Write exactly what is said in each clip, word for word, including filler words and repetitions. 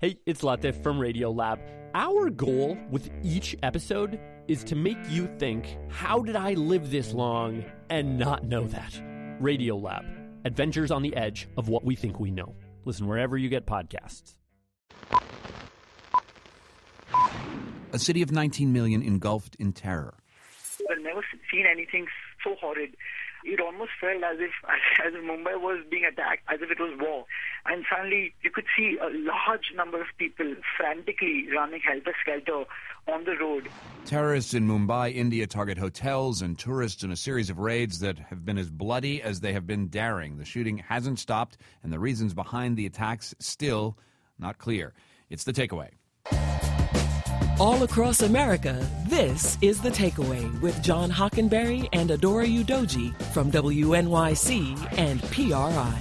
Hey, it's Latif from Radiolab. Our goal with each episode is to make you think, how did I live this long and not know that? Radiolab, adventures on the edge of what we think we know. Listen wherever you get podcasts. A city of nineteen million engulfed in terror. I've never seen anything so horrid. It almost felt as if as if Mumbai was being attacked, as if it was war. And suddenly you could see a large number of people frantically running helter-skelter on the road. Terrorists in Mumbai, India target hotels and tourists in a series of raids that have been as bloody as they have been daring. The shooting hasn't stopped, and the reasons behind the attacks still not clear. It's The Takeaway. All across America, this is The Takeaway with John Hockenberry and Adora Udoji from W N Y C and P R I.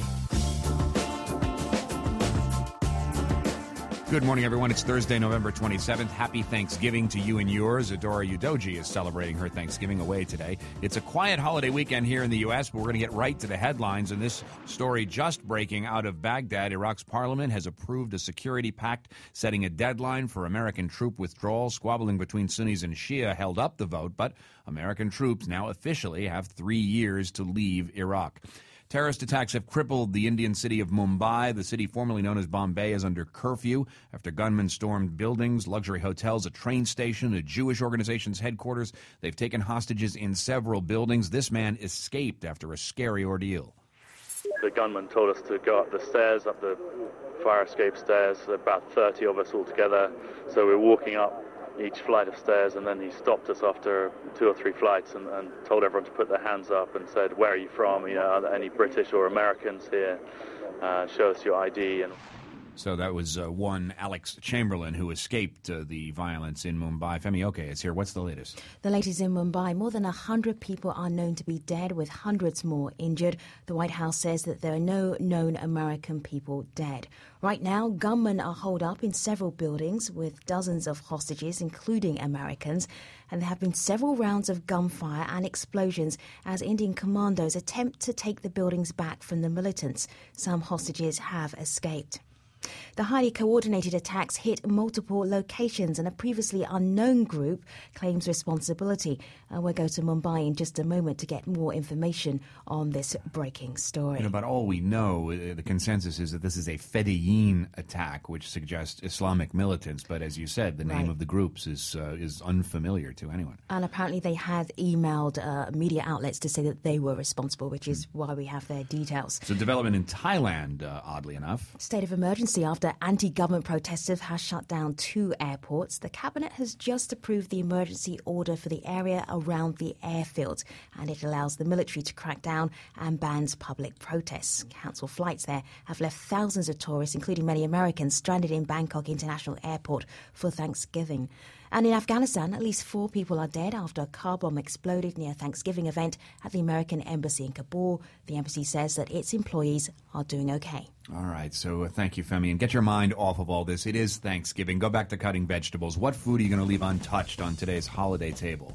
Good morning, everyone. It's Thursday, November twenty-seventh. Happy Thanksgiving to you and yours. Adora Udoji is celebrating her Thanksgiving away today. It's a quiet holiday weekend here in the U S, but we're going to get right to the headlines. And this story just breaking out of Baghdad. Iraq's parliament has approved a security pact setting a deadline for American troop withdrawal. Squabbling between Sunnis and Shia held up the vote, but American troops now officially have three years to leave Iraq. Terrorist attacks have crippled the Indian city of Mumbai. The city formerly known as Bombay is under curfew after gunmen stormed buildings, luxury hotels, a train station, a Jewish organization's headquarters. They've taken hostages in several buildings. This man escaped after a scary ordeal. The gunman told us to go up the stairs, up the fire escape stairs, about thirty of us all together. So we're walking up each flight of stairs, and then he stopped us after two or three flights and, and told everyone to put their hands up and said, "Where are you from? You know, are there any British or Americans here? Uh, show us your I D." And So that was uh, one Alex Chamberlain who escaped uh, the violence in Mumbai. Femi Oke is here. What's the latest? The latest in Mumbai. More than one hundred people are known to be dead, with hundreds more injured. The White House says that there are no known American people dead. Right now, gunmen are holed up in several buildings with dozens of hostages, including Americans. And there have been several rounds of gunfire and explosions as Indian commandos attempt to take the buildings back from the militants. Some hostages have escaped. The highly coordinated attacks hit multiple locations, and a previously unknown group claims responsibility. Uh, we'll go to Mumbai in just a moment to get more information on this breaking story. You know, but all we know, uh, the consensus is that this is a Fedayeen attack, which suggests Islamic militants. But as you said, the name Right. of the groups is uh, is unfamiliar to anyone. And apparently they had emailed uh, media outlets to say that they were responsible, which is why we have their details. So development in Thailand, uh, oddly enough. State of emergency after anti-government protesters have shut down two airports. The cabinet has just approved the emergency order for the area around the airfield, and it allows the military to crack down and bans public protests. Cancelled flights there have left thousands of tourists, including many Americans, stranded in Bangkok International Airport for Thanksgiving. And in Afghanistan, at least four people are dead after a car bomb exploded near a Thanksgiving event at the American embassy in Kabul. The embassy says that its employees are doing okay. All right, so uh, thank you, Femi. And get your mind off of all this. It is Thanksgiving. Go back to cutting vegetables. What food are you going to leave untouched on today's holiday table?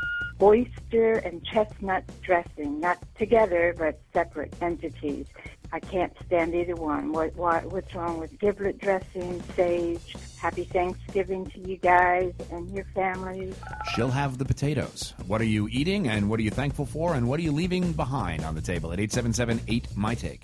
Oyster and chestnut dressing, not together, but separate entities. I can't stand either one. What, what What's wrong with giblet dressing, sage? Happy Thanksgiving to you guys and your families. She'll have the potatoes. What are you eating, and what are you thankful for, and what are you leaving behind on the table at eight seven seven eight M Y Take.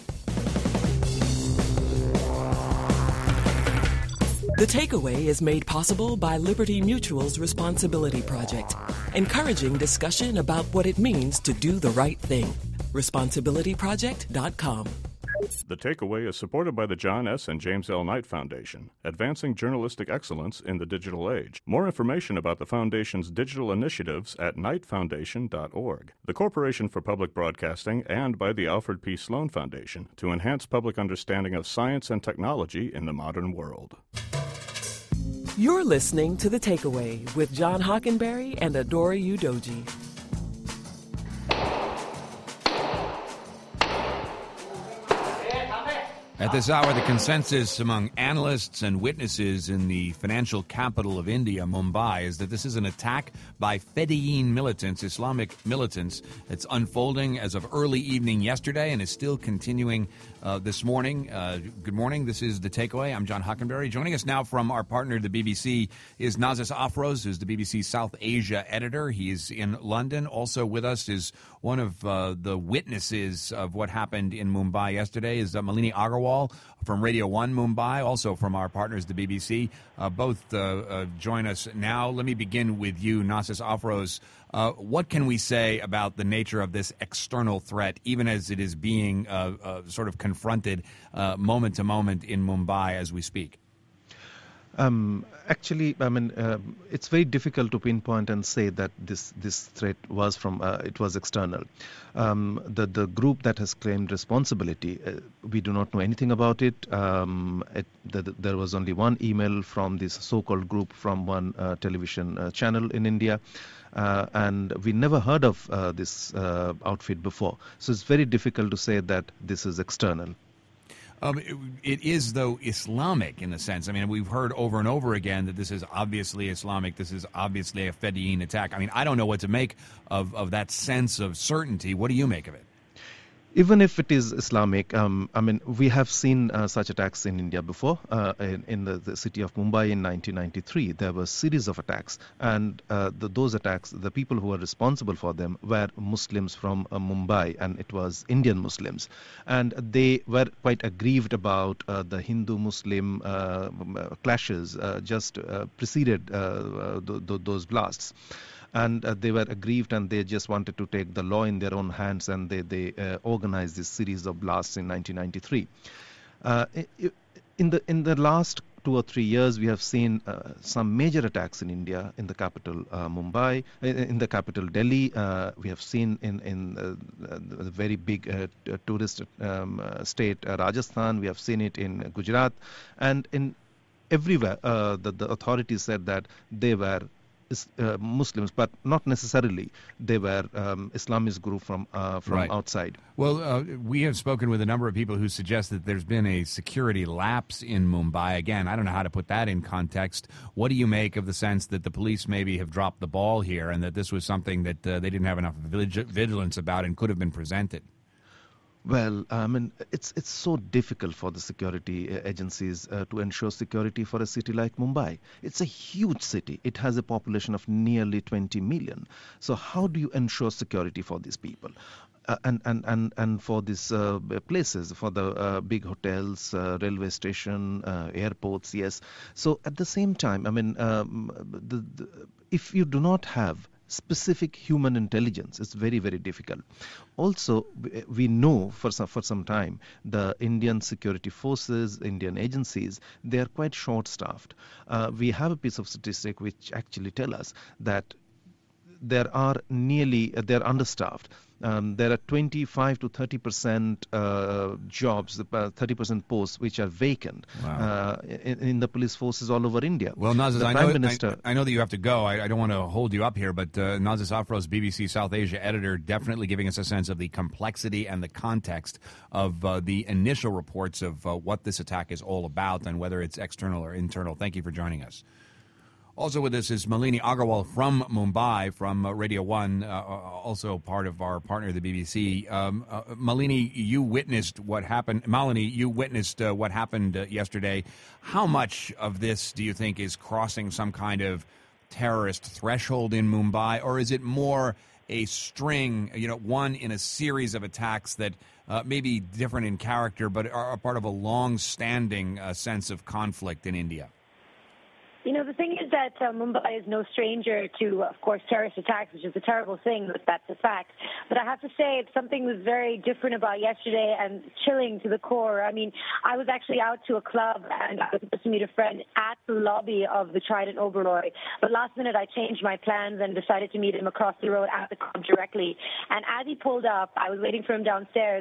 The Takeaway is made possible by Liberty Mutual's Responsibility Project, encouraging discussion about what it means to do the right thing. responsibility project dot com. The Takeaway is supported by the John S. and James L. Knight Foundation, advancing journalistic excellence in the digital age. More information about the Foundation's digital initiatives at knight foundation dot org. The Corporation for Public Broadcasting, and by the Alfred P. Sloan Foundation to enhance public understanding of science and technology in the modern world. You're listening to The Takeaway with John Hockenberry and Adora Udoji. At this hour, the consensus among analysts and witnesses in the financial capital of India, Mumbai, is that this is an attack by Fedayeen militants, Islamic militants. It's unfolding as of early evening yesterday and is still continuing uh, this morning. Uh, good morning. This is The Takeaway. I'm John Hockenberry. Joining us now from our partner, the B B C, is Nazis Afroz, who's the B B C South Asia editor. He is in London. Also with us is one of uh, the witnesses of what happened in Mumbai yesterday, is uh, Malini Agarwal from Radio one Mumbai, also from our partners, the B B C. Uh, both uh, uh, join us now. Let me begin with you, Nazis Afroz. Uh, what can we say about the nature of this external threat, even as it is being uh, uh, sort of confronted uh, moment to moment in Mumbai as we speak? Um, actually, I mean, uh, it's very difficult to pinpoint and say that this this threat was from uh, it was external. Um, the the group that has claimed responsibility, uh, we do not know anything about it. Um, it the, the, there was only one email from this so-called group from one uh, television uh, channel in India. Uh, and we never heard of uh, this uh, outfit before. So it's very difficult to say that this is external. Um, it, it is, though, Islamic in a sense. I mean, we've heard over and over again that this is obviously Islamic. This is obviously a Fedayeen attack. I mean, I don't know what to make of, of that sense of certainty. What do you make of it? Even if it is Islamic, um, I mean, we have seen uh, such attacks in India before. Uh, in in the, the city of Mumbai in nineteen ninety-three, there were a series of attacks. And uh, the, those attacks, the people who were responsible for them were Muslims from uh, Mumbai, and it was Indian Muslims. And they were quite aggrieved about uh, the Hindu-Muslim uh, clashes uh, just uh, preceded uh, uh, th- th- those blasts. And uh, they were aggrieved, and they just wanted to take the law in their own hands, and they, they uh, organized this series of blasts in nineteen ninety-three. Uh, in the in the last two or three years, we have seen uh, some major attacks in India, in the capital uh, Mumbai, in the capital Delhi. Uh, we have seen in in uh, the very big uh, tourist um, uh, state uh, Rajasthan. We have seen it in Gujarat, and in everywhere uh, the, the authorities said that they were Uh, Muslims, but not necessarily. They were um, Islamist group from uh, from right. outside. Well, uh, we have spoken with a number of people who suggest that there's been a security lapse in Mumbai. Again, I don't know how to put that in context. What do you make of the sense that the police maybe have dropped the ball here, and that this was something that uh, they didn't have enough vigilance about and could have been presented? Well, I mean, it's it's so difficult for the security agencies uh, to ensure security for a city like Mumbai. It's a huge city. It has a population of nearly twenty million. So how do you ensure security for these people? Uh, and, and, and, and for these uh, places, for the uh, big hotels, uh, railway station, uh, airports, yes. So at the same time, I mean, um, the, the, if you do not have specific human intelligence, it's very, very difficult. Also, we know for some, for some time the Indian security forces, Indian agencies, they are quite short-staffed. Uh, we have a piece of statistic which actually tell us that there are nearly, uh, they're understaffed. Um, there are twenty-five to thirty percent uh, jobs, uh, thirty percent posts which are vacant wow. uh, in, in the police forces all over India. Well, Nazis, I know, Minister, I, I know that you have to go. I, I don't want to hold you up here, but uh, Nazis Afroz, B B C South Asia editor, definitely giving us a sense of the complexity and the context of uh, the initial reports of uh, what this attack is all about and whether it's external or internal. Thank you for joining us. Also with us is Malini Agarwal from Mumbai, from uh, Radio one, uh, also part of our partner, the B B C. Um, uh, Malini, you witnessed what happened. Malini, you witnessed uh, what happened uh, yesterday. How much of this do you think is crossing some kind of terrorist threshold in Mumbai, or is it more a string, you know, one in a series of attacks that uh, may be different in character, but are, are part of a long-standing uh, sense of conflict in India? You know, the thing is that uh, Mumbai is no stranger to, of course, terrorist attacks, which is a terrible thing, but that's a fact. But I have to say, it's something was very different about yesterday and chilling to the core. I mean, I was actually out to a club and I was supposed to meet a friend at the lobby of the Trident Oberoi. But last minute, I changed my plans and decided to meet him across the road at the club directly. And as he pulled up, I was waiting for him downstairs.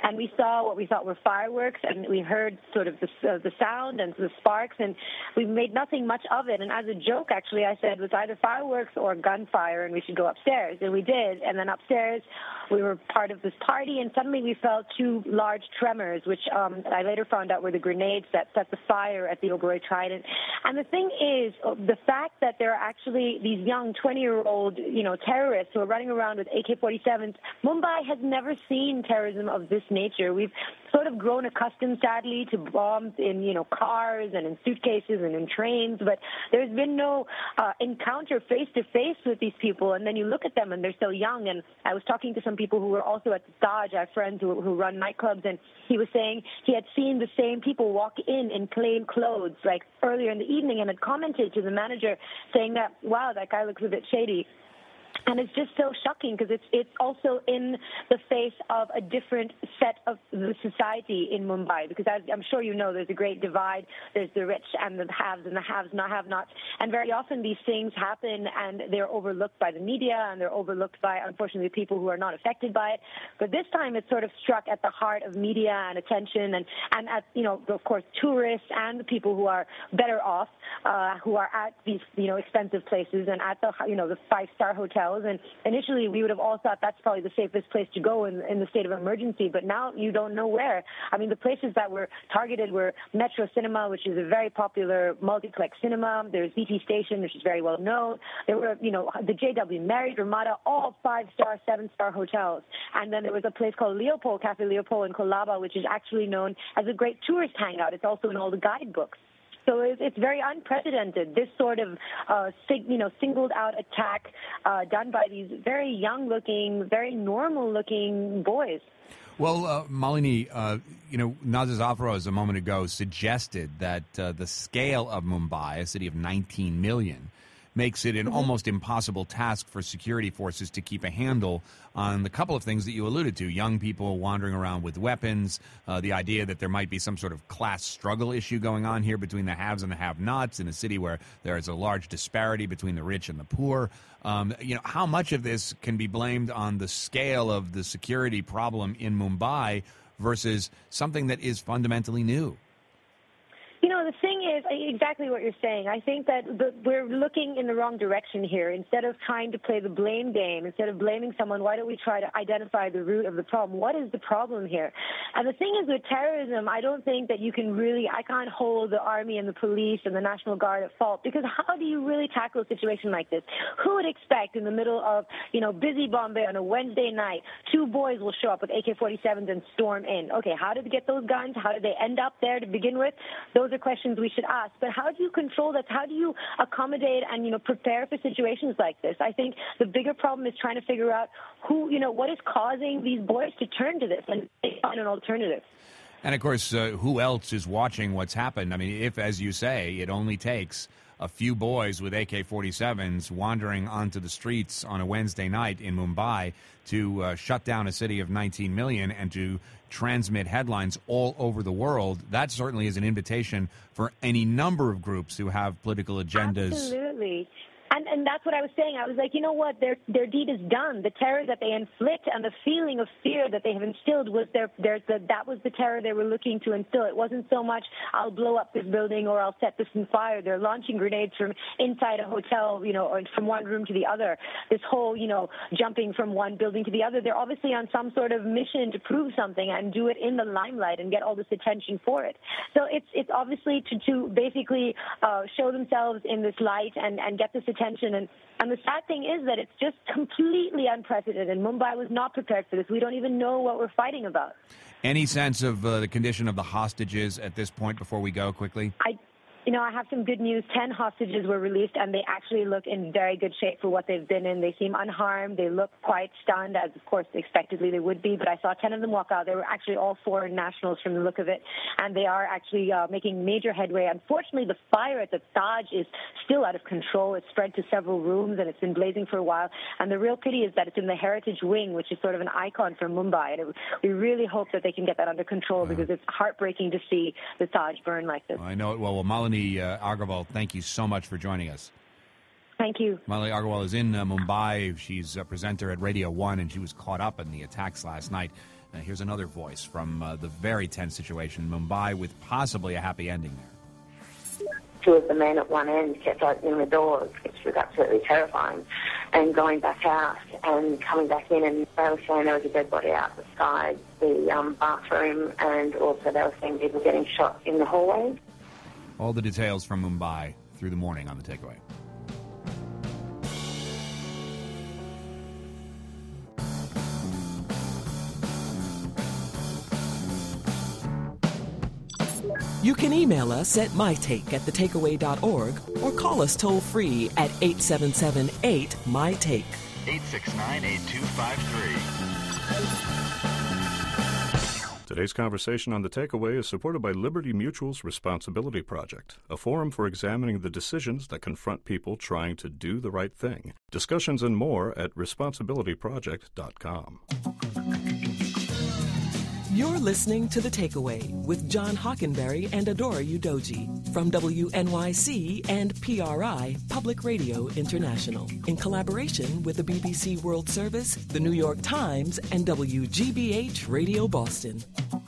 and we saw what we thought were fireworks, and we heard sort of the, uh, the sound and the sparks, and we made nothing much of it. And as a joke, actually, I said it was either fireworks or gunfire, and we should go upstairs. And we did. And then upstairs, we were part of this party, and suddenly we felt two large tremors, which um, I later found out were the grenades that set the fire at the Oberoi Trident. And the thing is, the fact that there are actually these young twenty-year-old, you know, terrorists who are running around with A K forty-sevens. Mumbai has never seen terrorism of this nature. We've sort of grown accustomed, sadly, to bombs in, you know, cars and in suitcases and in trains, but there's been no uh, encounter face-to-face with these people. And then you look at them, and they're so young. And I was talking to some people who were also at the Taj. I have friends who, who run nightclubs, and he was saying he had seen the same people walk in in plain clothes, like earlier in the evening, and had commented to the manager saying that, wow, that guy looks a bit shady. And it's just so shocking because it's it's also in the face of a different set of the society in Mumbai. Because as I'm sure you know, there's a great divide. There's the rich and the haves and the haves not have-nots. And very often these things happen and they're overlooked by the media and they're overlooked by, unfortunately, people who are not affected by it. But this time it sort of struck at the heart of media and attention and, and at, you know, of course, tourists and the people who are better off, uh, who are at these, you know, expensive places and at the, you know, the five-star hotels. And initially, we would have all thought that's probably the safest place to go in, in the state of emergency. But now you don't know where. I mean, the places that were targeted were Metro Cinema, which is a very popular multiplex cinema. There's B T Station, which is very well known. There were, you know, the J W Marriott, Ramada, all five-star, seven-star hotels. And then there was a place called Leopold, Cafe Leopold in Colaba, which is actually known as a great tourist hangout. It's also in all the guidebooks. So it's very unprecedented, this sort of, uh, you know, singled-out attack uh, done by these very young-looking, very normal-looking boys. Well, uh, Malini, uh, you know, Nazir Zafarov a moment ago suggested that uh, the scale of Mumbai, a city of nineteen million, makes it an mm-hmm. almost impossible task for security forces to keep a handle on the couple of things that you alluded to, young people wandering around with weapons, uh, the idea that there might be some sort of class struggle issue going on here between the haves and the have-nots in a city where there is a large disparity between the rich and the poor. Um, you know, how much of this can be blamed on the scale of the security problem in Mumbai versus something that is fundamentally new? You know, the thing is exactly what you're saying. I think that the, we're looking in the wrong direction here. Instead of trying to play the blame game, instead of blaming someone, why don't we try to identify the root of the problem? What is the problem here? And the thing is with terrorism, I don't think that you can really, I can't hold the army and the police and the National Guard at fault, because how do you really tackle a situation like this? Who would expect in the middle of, you know, busy Bombay on a Wednesday night, two boys will show up with A K forty-sevens and storm in? Okay, how did they get those guns? How did they end up there to begin with? Those are questions we should ask. But how do you control that? How do you accommodate and, you know, prepare for situations like this? I think the bigger problem is trying to figure out who, you know, what is causing these boys to turn to this and find an alternative. And, of course, uh, who else is watching what's happened? I mean, if, as you say, it only takes a few boys with A K forty-sevens wandering onto the streets on a Wednesday night in Mumbai to uh, shut down a city of nineteen million and to transmit headlines all over the world, that certainly is an invitation for any number of groups who have political agendas. Absolutely. And, and that's what I was saying. I was like, you know what? Their their deed is done. The terror that they inflict and the feeling of fear that they have instilled was their, their the, that was the terror they were looking to instill. It wasn't so much I'll blow up this building or I'll set this on fire. They're launching grenades from inside a hotel, you know, or from one room to the other. This whole, you know, jumping from one building to the other. They're obviously on some sort of mission to prove something and do it in the limelight and get all this attention for it. So it's it's obviously to to basically uh, show themselves in this light and and get this attention. And, and the sad thing is that it's just completely unprecedented. Mumbai was not prepared for this. We don't even know what we're fighting about. Any sense of uh, the condition of the hostages at this point before we go quickly? I You know, I have some good news. Ten hostages were released, and they actually look in very good shape for what they've been in. They seem unharmed. They look quite stunned, as, of course, expectedly they would be. But I saw ten of them walk out. They were actually all foreign nationals from the look of it, and they are actually uh, making major headway. Unfortunately, the fire at the Taj is still out of control. It's spread to several rooms, and it's been blazing for a while. And the real pity is that it's in the Heritage Wing, which is sort of an icon for Mumbai. And it, we really hope that they can get that under control, because it's heartbreaking to see the Taj burn like this. Well, I know it well. Well, Malini Uh, Agarwal, thank you so much for joining us. Thank you. Malini Agarwal is in uh, Mumbai. She's a presenter at Radio one, and she was caught up in the attacks last night Uh, here's another voice from uh, the very tense situation in Mumbai with possibly a happy ending there. Two of the men at one end kept opening the doors, which was absolutely terrifying, and going back out and coming back in, and they were saying there was a dead body out beside the um, bathroom, and also they were saying people getting shot in the hallway. All the details from Mumbai through the morning on The Takeaway. You can email us at mytake at thetakeaway dot org or call us toll-free at eight seven seven eight, M Y Take. eight six nine, eight two five three. Today's conversation on The Takeaway is supported by Liberty Mutual's Responsibility Project, a forum for examining the decisions that confront people trying to do the right thing. Discussions and more at responsibility project dot com. You're listening to The Takeaway with John Hockenberry and Adora Udoji from W N Y C and P R I, Public Radio International, in collaboration with the B B C World Service, the New York Times, and W G B H Radio Boston.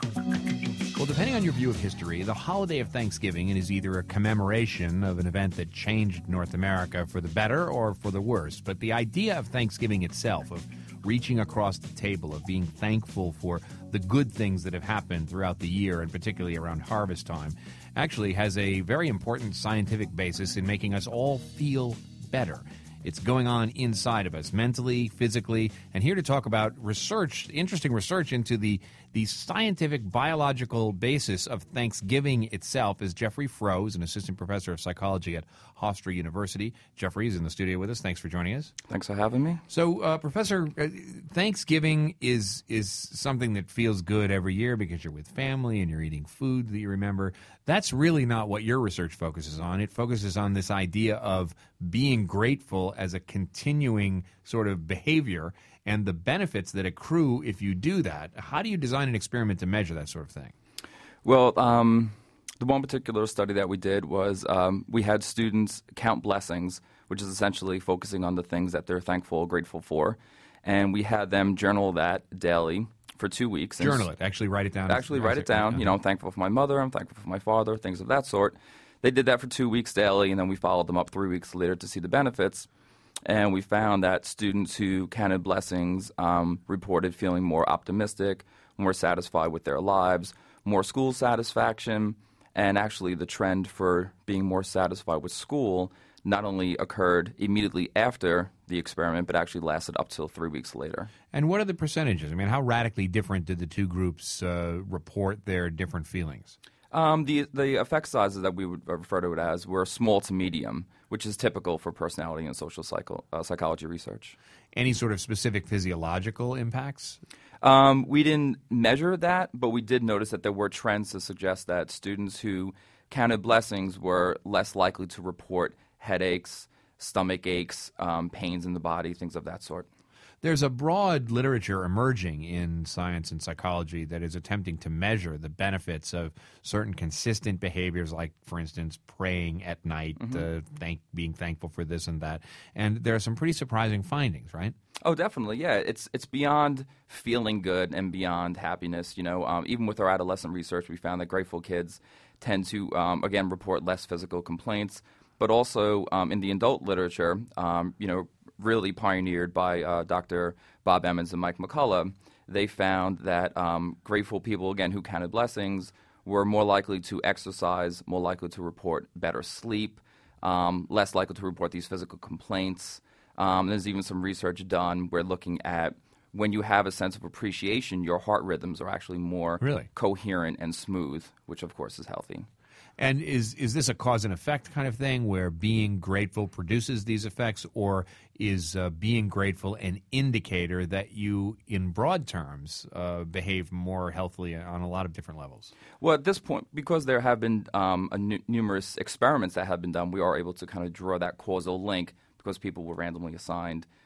Well, depending on your view of history, the holiday of Thanksgiving is either a commemoration of an event that changed North America for the better or for the worse. But the idea of Thanksgiving itself, of reaching across the table, of being thankful for the good things that have happened throughout the year, and particularly around harvest time, actually has a very important scientific basis in making us all feel better. It's going on inside of us, mentally, physically, and here to talk about research, interesting research into the, the scientific biological basis of Thanksgiving itself is Jeffrey Froh, who's an assistant professor of psychology at Hofstra University. Jeffrey is in the studio with us. Thanks for joining us. Thanks for having me. So, uh, Professor, uh, Thanksgiving is is something that feels good every year because you're with family and you're eating food that you remember. That's really not what your research focuses on. It focuses on this idea of being grateful as a continuing sort of behavior and the benefits that accrue if you do that. How do you design an experiment to measure that sort of thing? Well, um, the one particular study that we did was um, we had students count blessings, which is essentially focusing on the things that they're thankful, grateful for. And we had them journal that daily for two weeks. Journal it. Actually write it down. Actually write it down. You know, I'm thankful for my mother. I'm thankful for my father, things of that sort. They did that for two weeks daily, and then we followed them up three weeks later to see the benefits. And we found that students who counted blessings um, reported feeling more optimistic, more satisfied with their lives, more school satisfaction, and actually the trend for being more satisfied with school not only occurred immediately after the experiment, but actually lasted up till three weeks later. And what are the percentages? I mean, how radically different did the two groups uh, report their different feelings? Um, the the effect sizes that we would refer to it as were small to medium, which is typical for personality and social psycho, uh, psychology research. Any sort of specific physiological impacts? Um, we didn't measure that, but we did notice that there were trends to suggest that students who counted blessings were less likely to report headaches, stomach aches, um, pains in the body, things of that sort. There's a broad literature emerging in science and psychology that is attempting to measure the benefits of certain consistent behaviors, like, for instance, praying at night, mm-hmm. uh, thank, being thankful for this and that. And there are some pretty surprising findings, right? Oh, definitely, yeah. It's it's beyond feeling good and beyond happiness. You know, um, even with our adolescent research, we found that grateful kids tend to, um, again, report less physical complaints. But also um, in the adult literature, um, you know, really pioneered by uh, Doctor Bob Emmons and Mike McCullough, they found that um, grateful people, again, who counted blessings, were more likely to exercise, more likely to report better sleep, um, less likely to report these physical complaints. Um, there's even some research done where looking at when you have a sense of appreciation, your heart rhythms are actually more really? coherent and smooth, which, of course, is healthy. And is is this a cause and effect kind of thing where being grateful produces these effects, or is uh, being grateful an indicator that you, in broad terms, uh, behave more healthily on a lot of different levels? Well, at this point, because there have been um, a n- numerous experiments that have been done, we are able to kind of draw that causal link because people were randomly assigned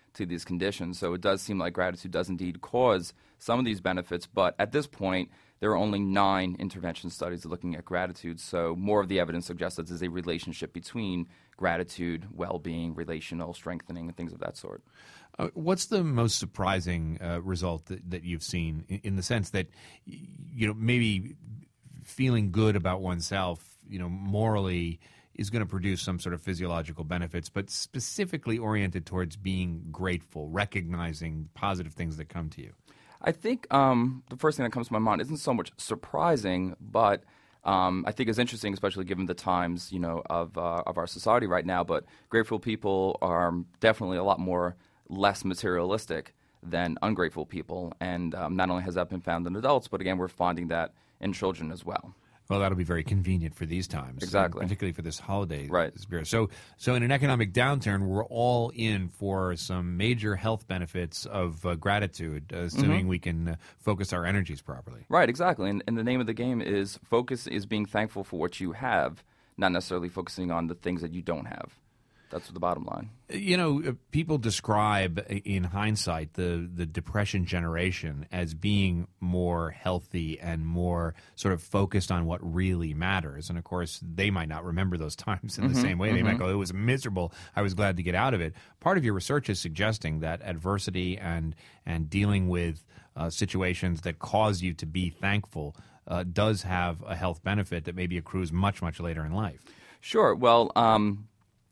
to these conditions. So it does seem like gratitude does indeed cause some of these benefits, but at this point, there are only nine intervention studies looking at gratitude, so more of the evidence suggests that there's a relationship between gratitude, well-being, relational strengthening, and things of that sort. Uh, what's the most surprising uh, result that, that you've seen in, in the sense that, you know, maybe feeling good about oneself, you know, morally is going to produce some sort of physiological benefits, but specifically oriented towards being grateful, recognizing positive things that come to you? I think um, the first thing that comes to my mind isn't so much surprising, but um, I think it's interesting, especially given the times, you know, of uh, of our society right now. But grateful people are definitely a lot more less materialistic than ungrateful people, and um, not only has that been found in adults, but again, we're finding that in children as well. Well, that'll be very convenient for these times. Exactly. Particularly for this holiday right. spirit. So, so in an economic downturn, we're all in for some major health benefits of uh, gratitude, uh, assuming mm-hmm. we can uh, focus our energies properly. Right, exactly. And, and the name of the game is focus is being thankful for what you have, not necessarily focusing on the things that you don't have. That's the bottom line. You know, people describe in hindsight the, the Depression generation as being more healthy and more sort of focused on what really matters. And, of course, they might not remember those times in mm-hmm, the same way. Mm-hmm. They might go, it was miserable. I was glad to get out of it. Part of your research is suggesting that adversity and, and dealing with uh, situations that cause you to be thankful uh, does have a health benefit that maybe accrues much, much later in life. Sure. Well, um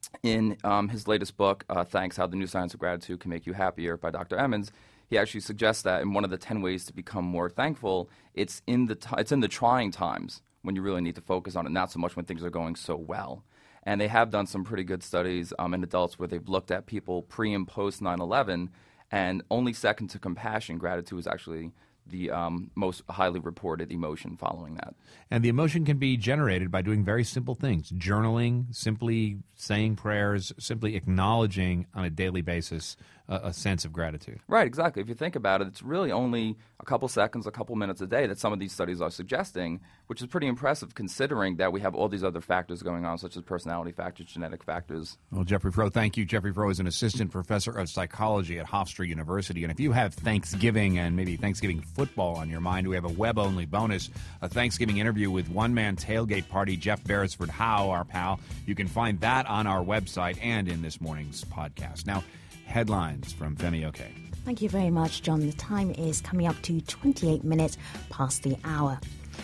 in um, his latest book, uh, Thanks, How the New Science of Gratitude Can Make You Happier by Doctor Emmons, he actually suggests that in one of the ten ways to become more thankful, it's in the t- it's in the trying times when you really need to focus on it, not so much when things are going so well. And they have done some pretty good studies um, in adults where they've looked at people pre and post nine eleven, and only second to compassion, gratitude is actually the um, most highly reported emotion following that. And the emotion can be generated by doing very simple things. Journaling, simply saying prayers, simply acknowledging on a daily basis a, a sense of gratitude. Right, exactly. If you think about it, it's really only a couple seconds, a couple minutes a day that some of these studies are suggesting, which is pretty impressive considering that we have all these other factors going on, such as personality factors, genetic factors. Well, Jeffrey Froh, thank you. Jeffrey Froh is an assistant professor of psychology at Hofstra University. And if you have Thanksgiving and maybe Thanksgiving football on your mind, we have a web-only bonus, a Thanksgiving interview with one-man tailgate party Jeff Beresford Howe, our pal. You can find that on our website and in this morning's podcast. Now, headlines from Femi Oke. Thank you very much, John. The time is coming up to twenty-eight minutes past the hour.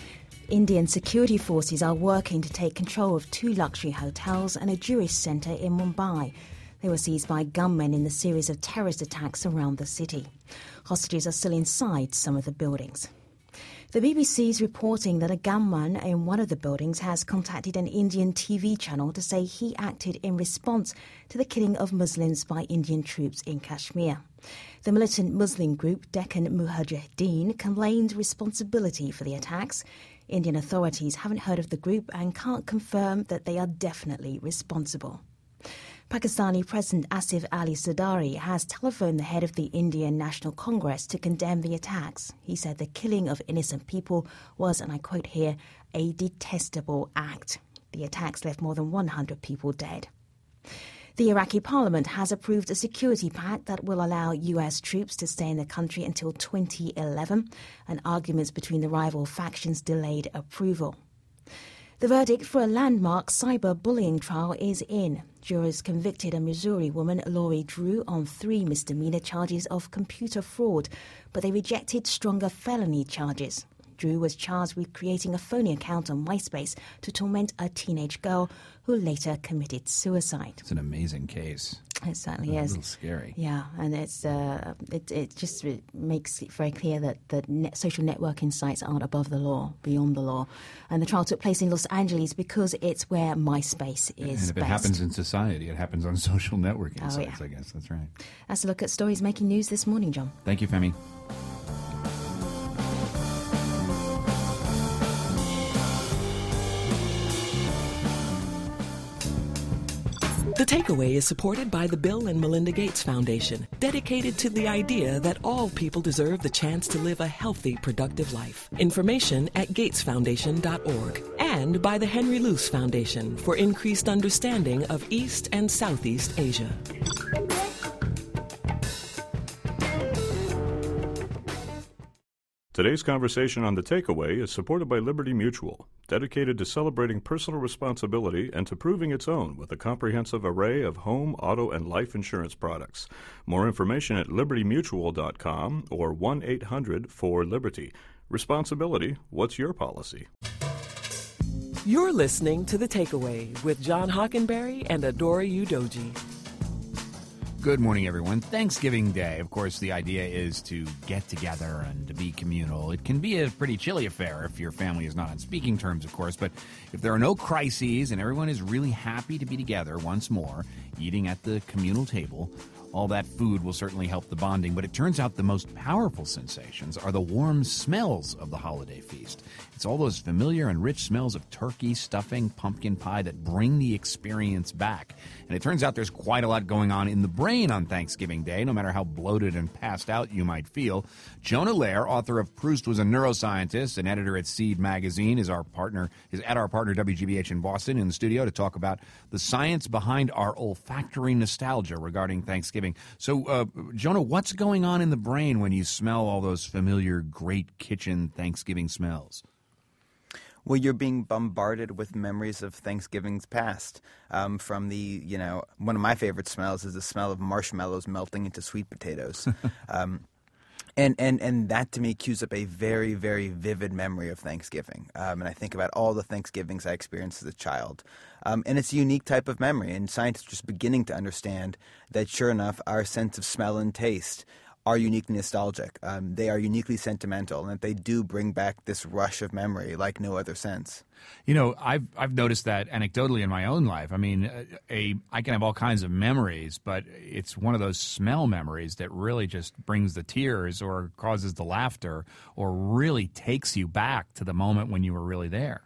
Indian security forces are working to take control of two luxury hotels and a Jewish centre in Mumbai. They were seized by gunmen in the series of terrorist attacks around the city. Hostages are still inside some of the buildings. The B B C is reporting that a gunman in one of the buildings has contacted an Indian T V channel to say he acted in response to the killing of Muslims by Indian troops in Kashmir. The militant Muslim group Deccan Mujahideen claimed responsibility for the attacks. Indian authorities haven't heard of the group and can't confirm that they are definitely responsible. Pakistani President Asif Ali Zardari has telephoned the head of the Indian National Congress to condemn the attacks. He said the killing of innocent people was, and I quote here, a detestable act. The attacks left more than one hundred people dead. The Iraqi parliament has approved a security pact that will allow U S troops to stay in the country until twenty eleven, and arguments between the rival factions delayed approval. The verdict for a landmark cyberbullying trial is in. Jurors convicted a Missouri woman, Lori Drew, on three misdemeanor charges of computer fraud, but they rejected stronger felony charges. Drew was charged with creating a phony account on MySpace to torment a teenage girl who later committed suicide. It's an amazing case. It certainly it's is. A little scary. Yeah, and it's uh, it it just it makes it very clear that the net social networking sites aren't above the law, beyond the law. And the trial took place in Los Angeles because it's where MySpace is. And if it best. happens in society, it happens on social networking oh, sites. Yeah. I guess that's right. That's a look at stories making news this morning, John. Thank you, Femi. The Takeaway is supported by the Bill and Melinda Gates Foundation, dedicated to the idea that all people deserve the chance to live a healthy, productive life. Information at gates foundation dot org. And by the Henry Luce Foundation for increased understanding of East and Southeast Asia. Today's conversation on The Takeaway is supported by Liberty Mutual, dedicated to celebrating personal responsibility and to proving its own with a comprehensive array of home, auto, and life insurance products. More information at liberty mutual dot com or one eight hundred four liberty. Responsibility, what's your policy? You're listening to The Takeaway with John Hockenberry and Adora Udoji. Good morning, everyone. Thanksgiving Day. Of course, the idea is to get together and to be communal. It can be a pretty chilly affair if your family is not on speaking terms, of course, but if there are no crises and everyone is really happy to be together once more, eating at the communal table, all that food will certainly help the bonding. But it turns out the most powerful sensations are the warm smells of the holiday feast. It's all those familiar and rich smells of turkey, stuffing, pumpkin pie that bring the experience back. And it turns out there's quite a lot going on in the brain on Thanksgiving Day, no matter how bloated and passed out you might feel. Jonah Lehrer, author of Proust Was a Neuroscientist and editor at Seed Magazine, is our partner, is at our partner W G B H in Boston in the studio to talk about the science behind our olfactory nostalgia regarding Thanksgiving. So, uh, Jonah, what's going on in the brain when you smell all those familiar great kitchen Thanksgiving smells? Well, you're being bombarded with memories of Thanksgivings past. Um, from the, you know, one of my favorite smells is the smell of marshmallows melting into sweet potatoes. um, and, and, and that, to me, cues up a very, very vivid memory of Thanksgiving. Um, and I think about all the Thanksgivings I experienced as a child. Um, and it's a unique type of memory. And scientists are just beginning to understand that, sure enough, our sense of smell and taste are uniquely nostalgic. Um, they are uniquely sentimental, and that they do bring back this rush of memory like no other sense. You know, I've I've noticed that anecdotally in my own life. I mean, a I can have all kinds of memories, but it's one of those smell memories that really just brings the tears or causes the laughter or really takes you back to the moment when you were really there.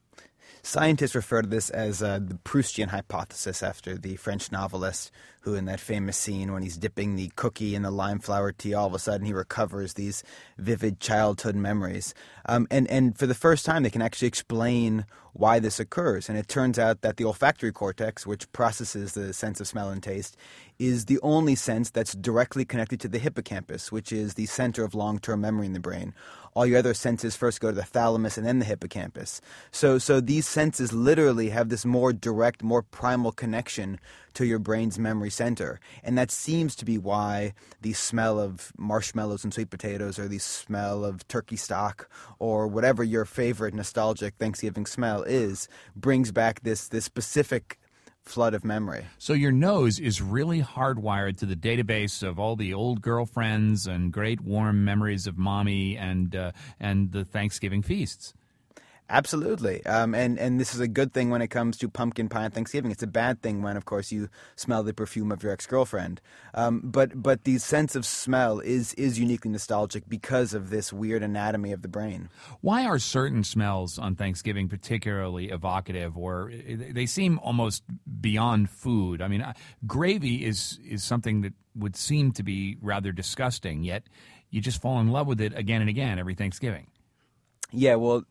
Scientists refer to this as uh, the Proustian hypothesis, after the French novelist who, in that famous scene when he's dipping the cookie in the lime flower tea, all of a sudden he recovers these vivid childhood memories. Um, and, and for the first time, they can actually explain why this occurs. And it turns out that the olfactory cortex, which processes the sense of smell and taste, is the only sense that's directly connected to the hippocampus, which is the center of long-term memory in the brain. All your other senses first go to the thalamus and then the hippocampus. So so these senses literally have this more direct, more primal connection to your brain's memory center. And that seems to be why the smell of marshmallows and sweet potatoes, or the smell of turkey stock, or whatever your favorite nostalgic Thanksgiving smell is, brings back this this specific flood of memory. So your nose is really hardwired to the database of all the old girlfriends and great warm memories of mommy and uh, and the Thanksgiving feasts. Absolutely. Um, and, and this is a good thing when it comes to pumpkin pie and Thanksgiving. It's a bad thing when, of course, you smell the perfume of your ex-girlfriend. Um, but but the sense of smell is, is uniquely nostalgic because of this weird anatomy of the brain. Why are certain smells on Thanksgiving particularly evocative, or they seem almost beyond food? I mean, gravy is, is something that would seem to be rather disgusting, yet you just fall in love with it again and again every Thanksgiving. Yeah, well,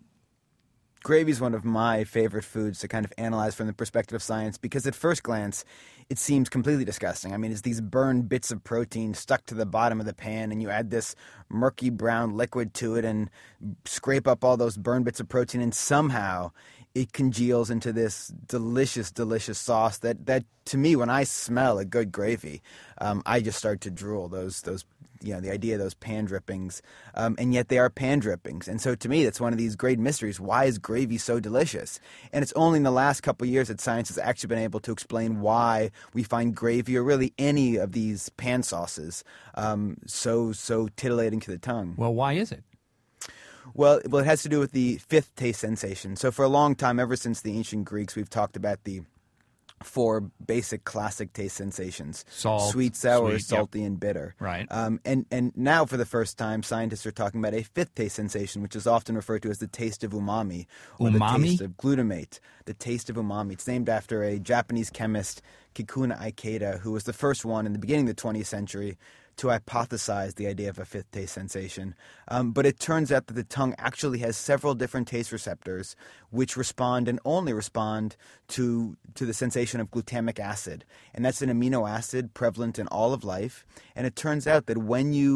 gravy is one of my favorite foods to kind of analyze from the perspective of science, because at first glance, it seems completely disgusting. I mean, it's these burned bits of protein stuck to the bottom of the pan, and you add this murky brown liquid to it and scrape up all those burned bits of protein, and somehow it congeals into this delicious, delicious sauce that, that to me, when I smell a good gravy, um, I just start to drool. Those those You know, the idea of those pan drippings, um, and yet they are pan drippings. And so to me, that's one of these great mysteries. Why is gravy so delicious? And it's only in the last couple of years that science has actually been able to explain why we find gravy, or really any of these pan sauces, um, so so titillating to the tongue. Well, why is it? Well, well, it has to do with the fifth taste sensation. So for a long time, ever since the ancient Greeks, we've talked about the four basic classic taste sensations: salt, sweet, sour, sweet, salty, yep. and bitter. Right. Um, and, and now, for the first time, scientists are talking about a fifth taste sensation, which is often referred to as the taste of umami, or umami? the taste of glutamate. The taste of umami. It's named after a Japanese chemist, Kikuna Ikeda, who was the first one in the beginning of the twentieth century to hypothesize the idea of a fifth taste sensation. Um, but it turns out that the tongue actually has several different taste receptors which respond and only respond to, to the sensation of glutamic acid. And that's an amino acid prevalent in all of life. And it turns out that when you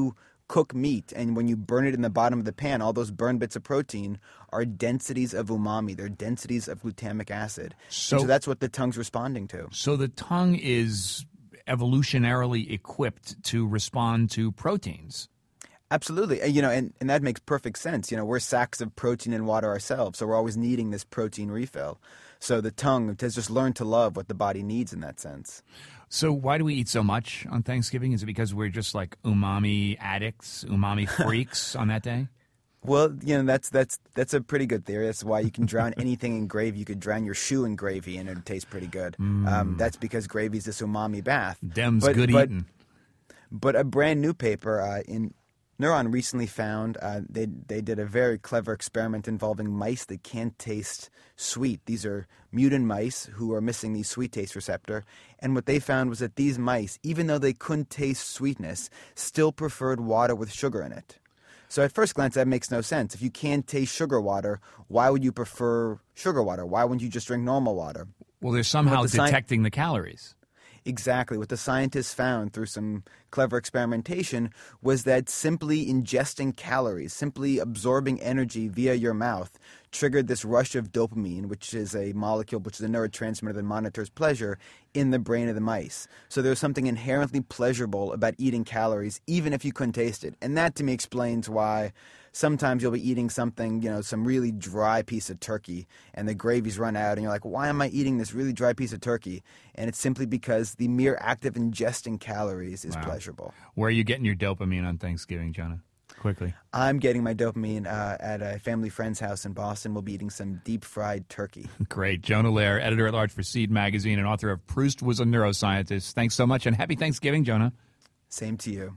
cook meat, and when you burn it in the bottom of the pan, all those burned bits of protein are densities of umami. They're densities of glutamic acid. So, so that's what the tongue's responding to. So the tongue is evolutionarily equipped to respond to proteins. Absolutely. You know, and, and that makes perfect sense. You know, we're sacks of protein and water ourselves, so we're always needing this protein refill. So the tongue has just learned to love what the body needs in that sense. So why do we eat so much on Thanksgiving? Is it because we're just like umami addicts, umami freaks on that day? Well, you know, that's that's that's a pretty good theory. That's why you can drown anything in gravy. You could drown your shoe in gravy and it would taste pretty good. Mm. Um, that's because gravy's this umami bath. Dem's but, good but, eating. But a brand new paper uh, in Neuron recently found uh, they they did a very clever experiment involving mice that can't taste sweet. These are mutant mice who are missing the sweet taste receptor. And what they found was that these mice, even though they couldn't taste sweetness, still preferred water with sugar in it. So at first glance, that makes no sense. If you can't taste sugar water, why would you prefer sugar water? Why wouldn't you just drink normal water? Well, they're somehow the detecting sci- the calories. Exactly. What the scientists found through some clever experimentation was that simply ingesting calories, simply absorbing energy via your mouth, triggered this rush of dopamine, which is a molecule, which is a neurotransmitter that monitors pleasure, in the brain of the mice. So there's something inherently pleasurable about eating calories, even if you couldn't taste it. And that, to me, explains why sometimes you'll be eating something, you know, some really dry piece of turkey, and the gravy's run out, and you're like, why am I eating this really dry piece of turkey? And it's simply because the mere act of ingesting calories is Wow. pleasurable. Where are you getting your dopamine on Thanksgiving, Jonah? Quickly. I'm getting my dopamine uh, at a family friend's house in Boston. We'll be eating some deep-fried turkey. Great. Jonah Lehrer, editor-at-large for Seed Magazine and author of Proust Was a Neuroscientist. Thanks so much, and happy Thanksgiving, Jonah. Same to you.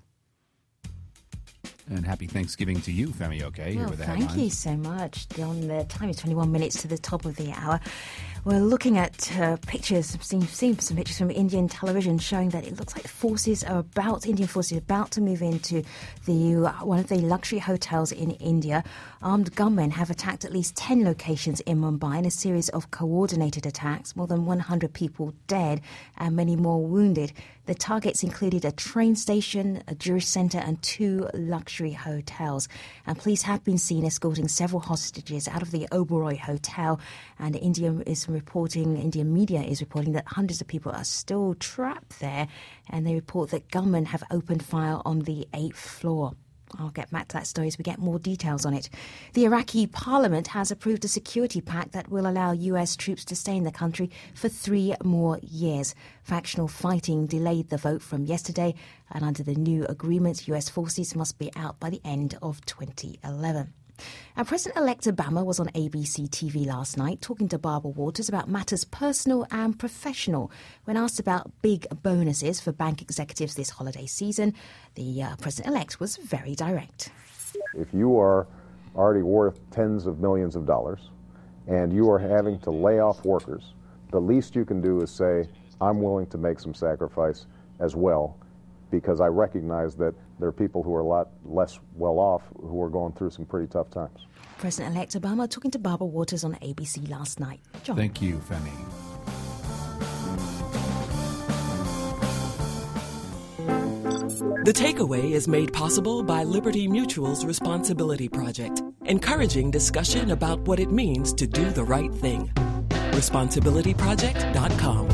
And happy Thanksgiving to you, Femi Oke. Here Well, with the thank headlines. you so much. Don, the time is twenty-one minutes to the top of the hour. We're looking at uh, pictures, seen, seen some pictures from Indian television showing that it looks like the forces are about, Indian forces are about to move into the one of the luxury hotels in India. Armed gunmen have attacked at least ten locations in Mumbai in a series of coordinated attacks. More than one hundred people dead and many more wounded. The targets included a train station, a Jewish centre and two luxury hotels. And police have been seen escorting several hostages out of the Oberoi Hotel. And India is reporting, Indian media is reporting that hundreds of people are still trapped there. And they report that gunmen have opened fire on the eighth floor. I'll get back to that story as we get more details on it. The Iraqi parliament has approved a security pact that will allow U S troops to stay in the country for three more years. Factional fighting delayed the vote from yesterday, and under the new agreement, U S forces must be out by the end of twenty eleven. And President-elect Obama was on A B C T V last night talking to Barbara Walters about matters personal and professional. When asked about big bonuses for bank executives this holiday season, the uh, President-elect was very direct. If you are already worth tens of millions of dollars and you are having to lay off workers, the least you can do is say, I'm willing to make some sacrifice as well, because I recognize that there are people who are a lot less well off who are going through some pretty tough times. President-elect Obama talking to Barbara Walters on A B C last night. John. Thank you, Femi. The Takeaway is made possible by Liberty Mutual's Responsibility Project, encouraging discussion about what it means to do the right thing. responsibility project dot com.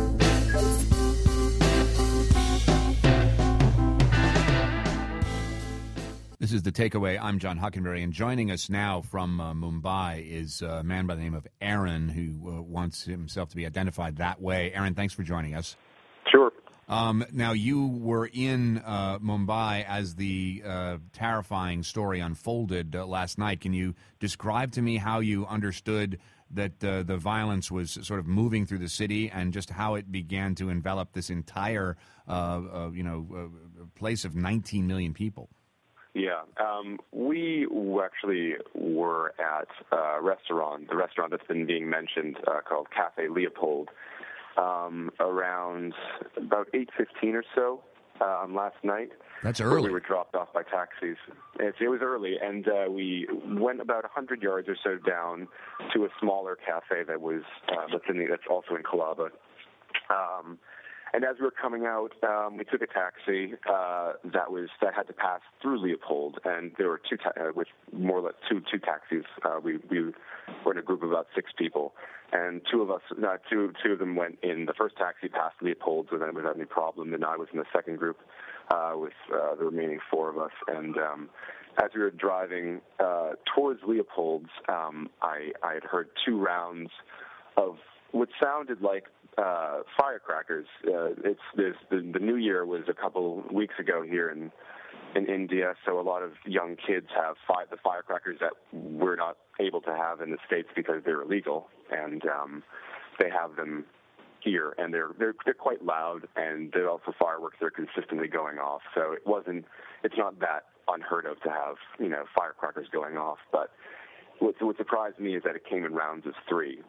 This is The Takeaway. I'm John Hockenberry, and joining us now from uh, Mumbai is a man by the name of Aaron, who uh, wants himself to be identified that way. Aaron, thanks for joining us. Sure. Um, now, you were in uh, Mumbai as the uh, terrifying story unfolded uh, last night. Can you describe to me how you understood that uh, the violence was sort of moving through the city and just how it began to envelop this entire, uh, uh, you know, uh, place of nineteen million people? Yeah, um, we actually were at a restaurant, the restaurant that's been being mentioned uh, called Cafe Leopold, um, around about eight fifteen or so um, last night. That's early. We were dropped off by taxis. It, it was early, and uh, we went about one hundred yards or so down to a smaller cafe that was uh, that's, in the, that's also in Colaba. Um, And as we were coming out, um, we took a taxi uh, that was that had to pass through Leopold, and there were two, ta- uh, with more or less two two taxis. Uh, we we were in a group of about six people, and two of us, no, two two of them went in the first taxi past Leopold, so then without any problem. And I was in the second group uh, with uh, the remaining four of us, and um, as we were driving uh, towards Leopold's, um, I I had heard two rounds of what sounded like uh, firecrackers. Uh, it's there's, the, the New Year was a couple weeks ago here in in India, so a lot of young kids have fi- the firecrackers that we're not able to have in the States because they're illegal, and um, they have them here, and they're they're they're quite loud, and they're also fireworks that are consistently going off. So it wasn't it's not that unheard of to have you know firecrackers going off, but what, what surprised me is that it came in rounds of three.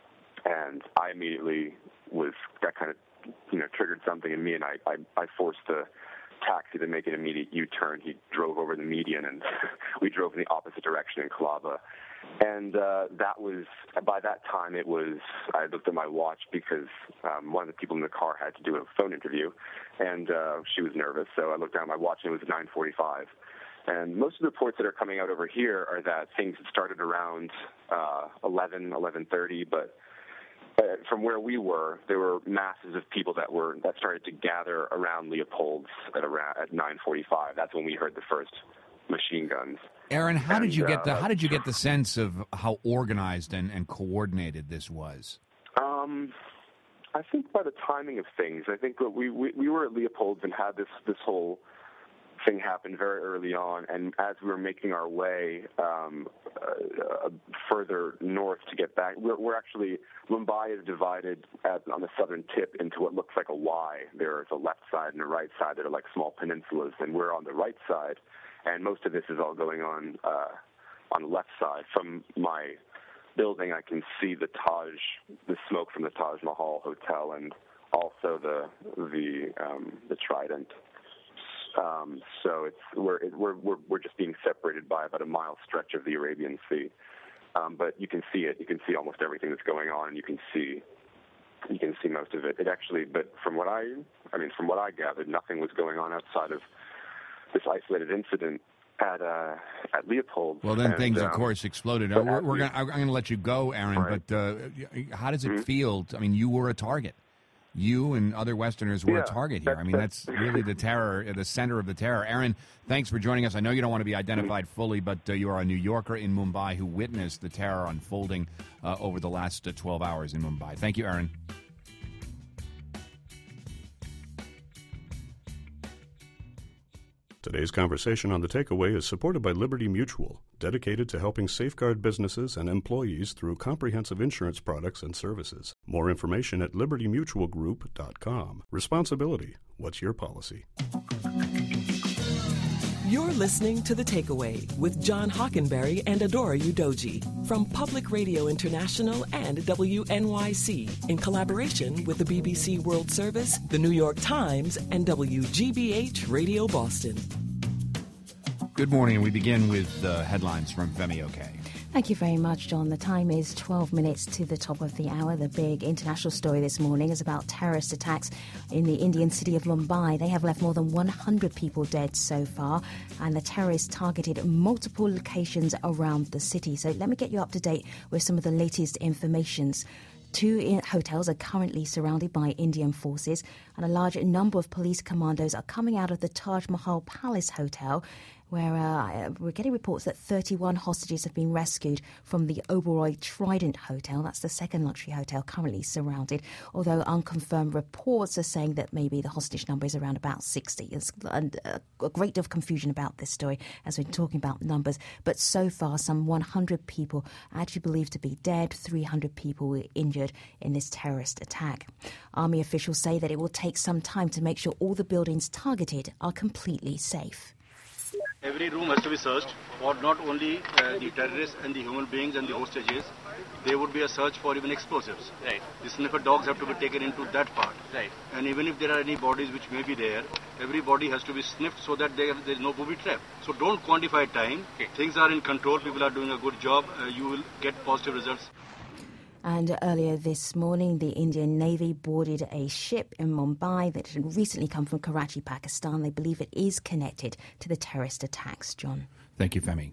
And I immediately was, that kind of, you know, triggered something in me, and I, I, I forced the taxi to make an immediate U-turn. He drove over the median, and we drove in the opposite direction in Kalaba. And uh, that was, by that time, it was, I looked at my watch because um, one of the people in the car had to do a phone interview, and uh, she was nervous, so I looked down at my watch, and it was nine forty-five. And most of the reports that are coming out over here are that things had started around uh, eleven, eleven thirty, but Uh, from where we were, there were masses of people that were that started to gather around Leopold's at around at nine forty-five. That's when we heard the first machine guns. Aaron, how and, did you get uh, the how did you get the sense of how organized and, and coordinated this was? Um, I think by the timing of things, I think we we, we were at Leopold's and had this this whole thing happened very early on, and as we were making our way um, uh, further north to get back, we're, we're actually, Mumbai is divided at, on the southern tip into what looks like a Y. There's a left side and a right side that are like small peninsulas, and we're on the right side, and most of this is all going on uh, on the left side. From my building, I can see the Taj, the smoke from the Taj Mahal Hotel, and also the the um, the Trident. Um, so it's we're, we're we're we're just being separated by about a mile stretch of the Arabian Sea, um, but you can see it. You can see almost everything that's going on, and you can see you can see most of it. It actually, but from what I I mean, from what I gathered, nothing was going on outside of this isolated incident at uh, at Leopold. Well, then and, things, um, of course, exploded. Uh, we're, we're gonna, I'm going to let you go, Aaron. Right. But uh, how does it Mm-hmm. feel? I mean, you were a target. You and other Westerners were Yeah, a target here. that's, I mean, that's really the terror, the center of the terror. Aaron, thanks for joining us. I know you don't want to be identified fully, but uh, you are a New Yorker in Mumbai who witnessed the terror unfolding uh, over the last uh, twelve hours in Mumbai. Thank you, Aaron. Today's conversation on The Takeaway is supported by Liberty Mutual, dedicated to helping safeguard businesses and employees through comprehensive insurance products and services. More information at liberty mutual group dot com. Responsibility. What's your policy? You're listening to The Takeaway with John Hockenberry and Adora Udoji from Public Radio International and W N Y C in collaboration with the B B C World Service, the New York Times, and W G B H Radio Boston. Good morning. We begin with uh, headlines from Femi Oke. Thank you very much, John. The time is twelve minutes to the top of the hour. The big international story this morning is about terrorist attacks in the Indian city of Mumbai. They have left more than one hundred people dead so far, and the terrorists targeted multiple locations around the city. So let me get you up to date with some of the latest informations. Two hotels are currently surrounded by Indian forces, and a large number of police commandos are coming out of the Taj Mahal Palace Hotel, where uh, we're getting reports that thirty-one hostages have been rescued from the Oberoi Trident Hotel. That's the second luxury hotel currently surrounded, although unconfirmed reports are saying that maybe the hostage number is around about sixty. There's a great deal of confusion about this story as we're talking about numbers, but so far some one hundred people are actually believed to be dead, three hundred people were injured in this terrorist attack. Army officials say that it will take some time to make sure all the buildings targeted are completely safe. Every room has to be searched for not only uh, the terrorists and the human beings and the hostages. There would be a search for even explosives. Right. The sniffer dogs have to be taken into that part. Right. And even if there are any bodies which may be there, every body has to be sniffed so that there is no booby trap. So don't quantify time. Okay. Things are in control. People are doing a good job. Uh, you will get positive results. And earlier this morning, the Indian Navy boarded a ship in Mumbai that had recently come from Karachi, Pakistan. They believe it is connected to the terrorist attacks. John. Thank you, Femi.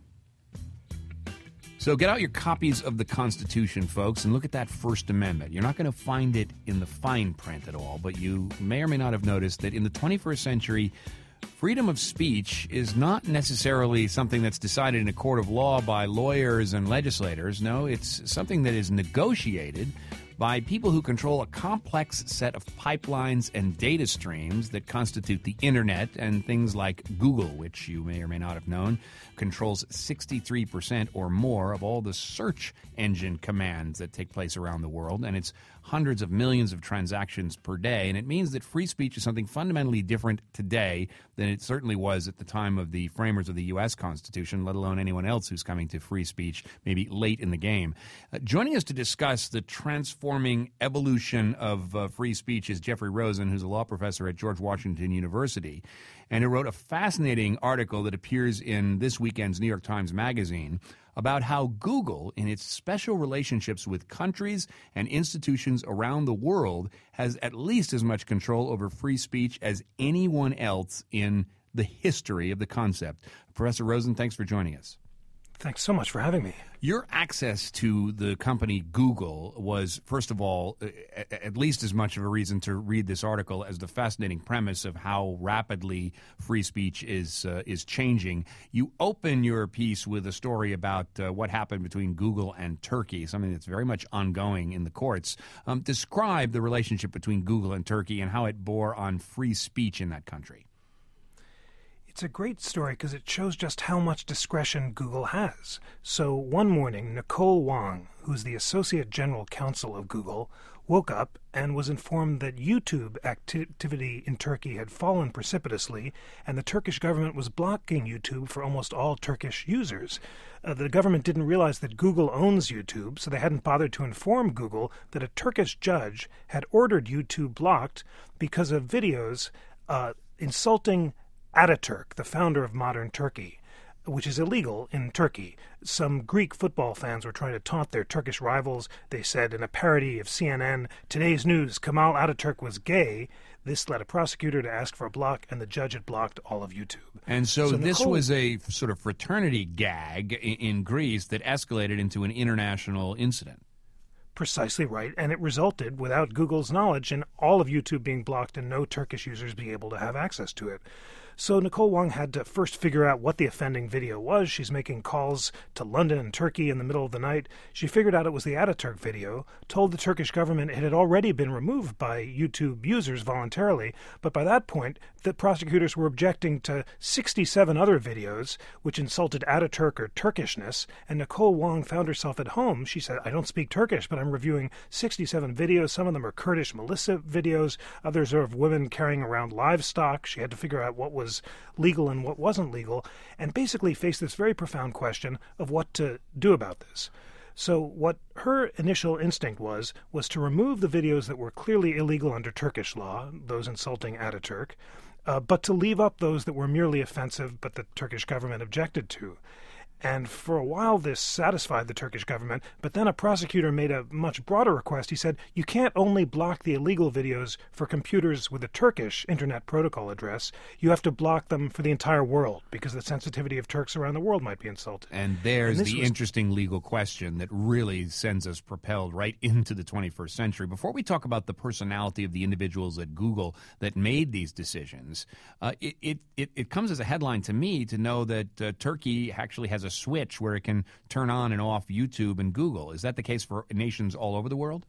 So get out your copies of the Constitution, folks, and look at that First Amendment. You're not going to find it in the fine print at all, but you may or may not have noticed that in the twenty-first century, freedom of speech is not necessarily something that's decided in a court of law by lawyers and legislators. No, it's something that is negotiated by people who control a complex set of pipelines and data streams that constitute the internet, and things like Google, which you may or may not have known, controls sixty-three percent or more of all the search engine commands that take place around the world, and it's hundreds of millions of transactions per day. And it means that free speech is something fundamentally different today than it certainly was at the time of the framers of the U S Constitution, let alone anyone else who's coming to free speech maybe late in the game. Uh, joining us to discuss the transforming evolution of uh, free speech is Jeffrey Rosen, who's a law professor at George Washington University, and who wrote a fascinating article that appears in this weekend's New York Times Magazine about how Google, in its special relationships with countries and institutions around the world, has at least as much control over free speech as anyone else in the history of the concept. Professor Rosen, thanks for joining us. Thanks so much for having me. Your access to the company Google was, first of all, at least as much of a reason to read this article as the fascinating premise of how rapidly free speech is uh, is changing. You open your piece with a story about uh, what happened between Google and Turkey, something that's very much ongoing in the courts. Um, describe the relationship between Google and Turkey and how it bore on free speech in that country. It's a great story because it shows just how much discretion Google has. So one morning, Nicole Wong, who's the Associate General Counsel of Google, woke up and was informed that YouTube activity in Turkey had fallen precipitously, and the Turkish government was blocking YouTube for almost all Turkish users. Uh, the government didn't realize that Google owns YouTube, so they hadn't bothered to inform Google that a Turkish judge had ordered YouTube blocked because of videos uh, insulting Ataturk, the founder of modern Turkey, which is illegal in Turkey. Some Greek football fans were trying to taunt their Turkish rivals. They said in a parody of C N N, "Today's news, Kemal Ataturk was gay." This led a prosecutor to ask for a block, and the judge had blocked all of YouTube. And so, so this Nicole, was a sort of fraternity gag in, in Greece that escalated into an international incident. Precisely right, and it resulted, without Google's knowledge, in all of YouTube being blocked and no Turkish users being able to have access to it. So Nicole Wong had to first figure out what the offending video was. She's making calls to London and Turkey in the middle of the night. She figured out it was the Ataturk video, told the Turkish government it had already been removed by YouTube users voluntarily, but by that point, the prosecutors were objecting to sixty-seven other videos which insulted Ataturk or Turkishness, and Nicole Wong found herself at home. She said, "I don't speak Turkish, but I'm reviewing sixty-seven videos. Some of them are Kurdish militia videos. Others are of women carrying around livestock." She had to figure out what was legal and what wasn't legal, and basically faced this very profound question of what to do about this. So what her initial instinct was, was to remove the videos that were clearly illegal under Turkish law, those insulting Ataturk, uh, but to leave up those that were merely offensive but the Turkish government objected to. And for a while this satisfied the Turkish government, but then a prosecutor made a much broader request. He said, you can't only block the illegal videos for computers with a Turkish Internet Protocol address, you have to block them for the entire world, because the sensitivity of Turks around the world might be insulted. And there's and the was... interesting legal question that really sends us propelled right into the twenty-first century. Before we talk about the personality of the individuals at Google that made these decisions, uh, it, it, it, it comes as a headline to me to know that uh, Turkey actually has a switch where it can turn on and off YouTube and Google. Is that the case for nations all over the world?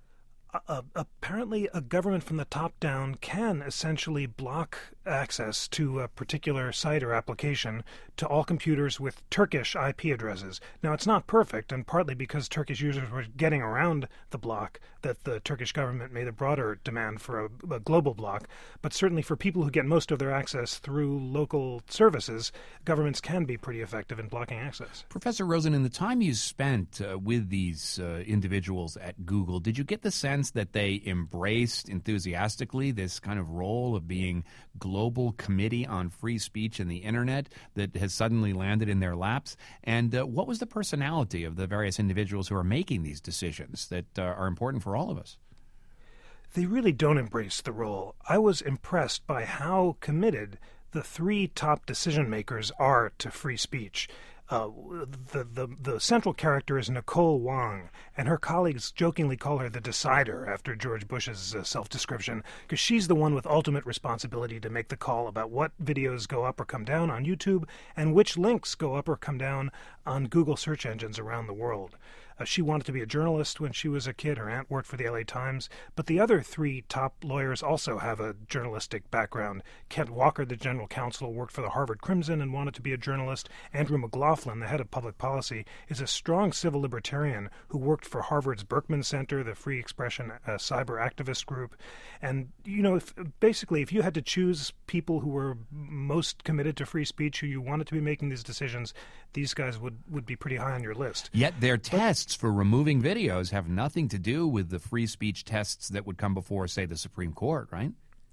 Uh, apparently, a government from the top down can essentially block access to a particular site or application to all computers with Turkish I P addresses. Now, it's not perfect, and partly because Turkish users were getting around the block, that the Turkish government made a broader demand for a, a global block. But certainly for people who get most of their access through local services, governments can be pretty effective in blocking access. Professor Rosen, in the time you spent uh, with these uh, individuals at Google, did you get the sense that they embraced enthusiastically this kind of role of being global global committee on free speech and the Internet that has suddenly landed in their laps? And uh, what was the personality of the various individuals who are making these decisions that uh, are important for all of us? They really don't embrace the role. I was impressed by how committed the three top decision makers are to free speech. Uh, the, the the central character is Nicole Wong, and her colleagues jokingly call her the decider after George Bush's uh, self-description, because she's the one with ultimate responsibility to make the call about what videos go up or come down on YouTube and which links go up or come down on Google search engines around the world. Uh, she wanted to be a journalist when she was a kid. Her aunt worked for the L A Times. But the other three top lawyers also have a journalistic background. Kent Walker, the general counsel, worked for the Harvard Crimson and wanted to be a journalist. Andrew McLaughlin, the head of public policy, is a strong civil libertarian who worked for Harvard's Berkman Center, the free expression uh, cyber activist group. And, you know, if, basically, if you had to choose people who were most committed to free speech, who you wanted to be making these decisions, these guys would, would be pretty high on your list. Yet their tests for removing videos have nothing to do with the free speech tests that would come before, say, the Supreme Court, right?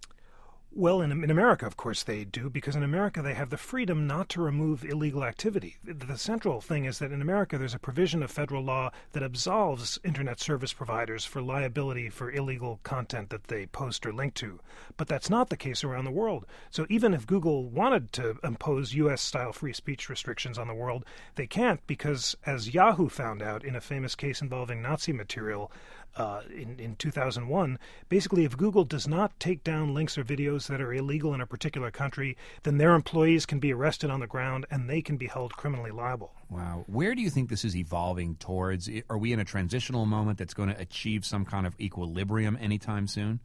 Well, in, in America, of course, they do, because in America they have the freedom not to remove illegal activity. The, the central thing is that in America there's a provision of federal law that absolves Internet service providers for liability for illegal content that they post or link to. But that's not the case around the world. So even if Google wanted to impose U S-style free speech restrictions on the world, they can't, because as Yahoo found out in a famous case involving Nazi material, Uh, in, in two thousand one, basically if Google does not take down links or videos that are illegal in a particular country, then their employees can be arrested on the ground and they can be held criminally liable. Wow. Where do you think this is evolving towards? Are we in a transitional moment that's going to achieve some kind of equilibrium anytime soon?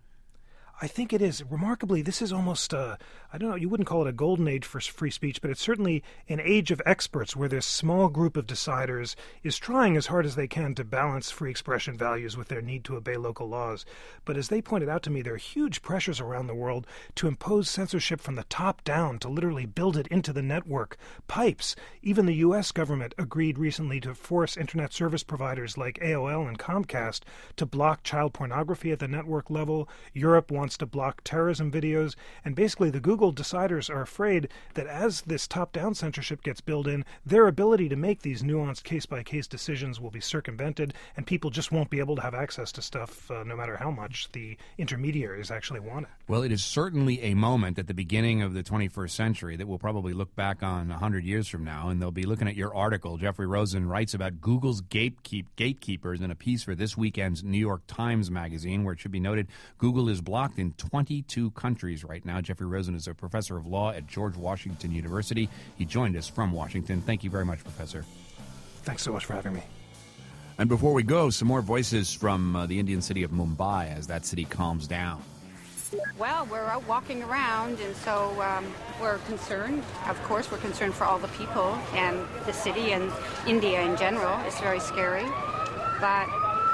I think it is. Remarkably, this is almost, uh, I don't know, you wouldn't call it a golden age for free speech, but it's certainly an age of experts where this small group of deciders is trying as hard as they can to balance free expression values with their need to obey local laws. But as they pointed out to me, there are huge pressures around the world to impose censorship from the top down, to literally build it into the network pipes. Even the U S government agreed recently to force Internet service providers like A O L and Comcast to block child pornography at the network level. Europe wants to block terrorism videos, and basically the Google deciders are afraid that as this top-down censorship gets built in, their ability to make these nuanced case-by-case decisions will be circumvented, and people just won't be able to have access to stuff uh, no matter how much the intermediaries actually want it. Well, it is certainly a moment at the beginning of the twenty-first century that we'll probably look back on one hundred years from now, and they'll be looking at your article. Jeffrey Rosen writes about Google's gatekeep, gatekeepers in a piece for this weekend's New York Times Magazine, where it should be noted Google is blocked in twenty-two countries right now. Jeffrey Rosen is a professor of law at George Washington University. He joined us from Washington. Thank you very much, Professor. Thanks so much for having me. And before we go, some more voices from uh, the Indian city of Mumbai as that city calms down. Well, we're out walking around, and so um, we're concerned. Of course, we're concerned for all the people and the city and India in general. It's very scary. But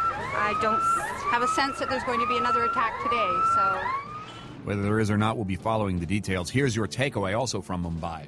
I don't have a sense that there's going to be another attack today, so... Whether there is or not, we'll be following the details. Here's your takeaway also from Mumbai.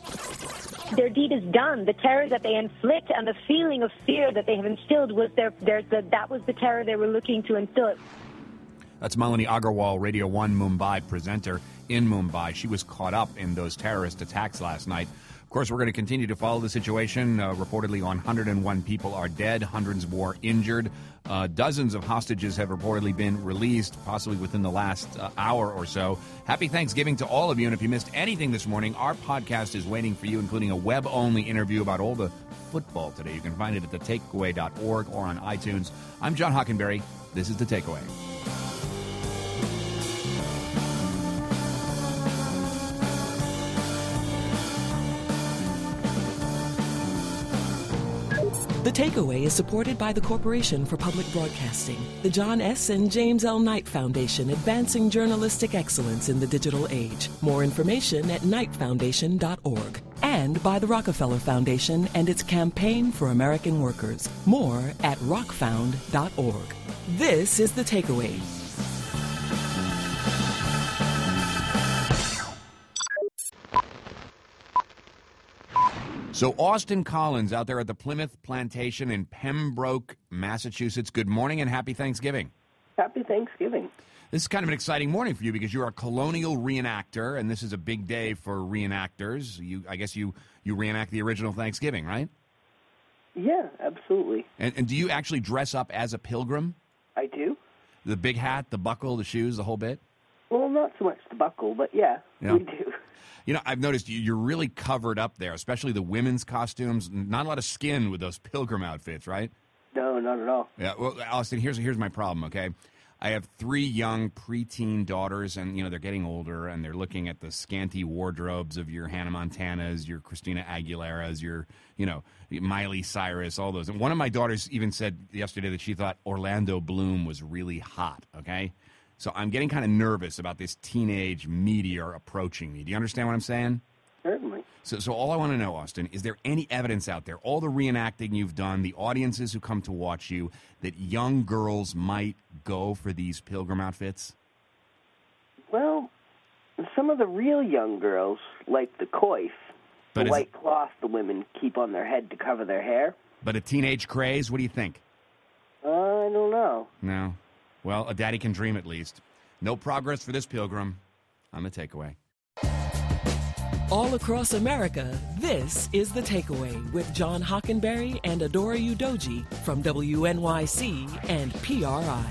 Their deed is done. The terror that they inflict and the feeling of fear that they have instilled was their, their, the, that was the terror they were looking to instill. That's Malini Agarwal, Radio one Mumbai presenter in Mumbai. She was caught up in those terrorist attacks last night. Of course, we're going to continue to follow the situation. Uh, reportedly, one hundred one people are dead, hundreds more injured. Uh, dozens of hostages have reportedly been released, possibly within the last uh, hour or so. Happy Thanksgiving to all of you. And if you missed anything this morning, our podcast is waiting for you, including a web-only interview about all the football today. You can find it at the takeaway dot org or on iTunes. I'm John Hockenberry. This is The Takeaway. The Takeaway is supported by the Corporation for Public Broadcasting, the John S. and James L. Knight Foundation, advancing journalistic excellence in the digital age. More information at knight foundation dot org. And by the Rockefeller Foundation and its Campaign for American Workers. More at rock found dot org. This is The Takeaway. So Austin Collins out there at the Plymouth Plantation in Pembroke, Massachusetts. Good morning and happy Thanksgiving. Happy Thanksgiving. This is kind of an exciting morning for you because you're a colonial reenactor, and this is a big day for reenactors. You, I guess you, you reenact the original Thanksgiving, right? Yeah, absolutely. And, and do you actually dress up as a pilgrim? I do. The big hat, the buckle, the shoes, the whole bit? Well, not so much the buckle, but yeah, Yeah. we do. You know, I've noticed you- you're really covered up there, especially the women's costumes. Not a lot of skin with those pilgrim outfits, right? No, not at all. Yeah, well, Austin, here's here's my problem, okay? I have three young preteen daughters, and, you know, they're getting older, and they're looking at the scanty wardrobes of your Hannah Montanas, your Christina Aguileras, your, you know, Miley Cyrus, all those. And one of my daughters even said yesterday that she thought Orlando Bloom was really hot, okay? So I'm getting kind of nervous about this teenage meteor approaching me. Do you understand what I'm saying? Certainly. So, so all I want to know, Austin, is there any evidence out there, all the reenacting you've done, the audiences who come to watch you, that young girls might go for these pilgrim outfits? Well, some of the real young girls, like the coif, But the is white it- cloth the women keep on their head to cover their hair. But a teenage craze, what do you think? Uh, I don't know. No. Well, a daddy can dream at least. No progress for this pilgrim. On the takeaway. All across America, this is The Takeaway with John Hockenberry and Adora Udoji from W N Y C and P R I.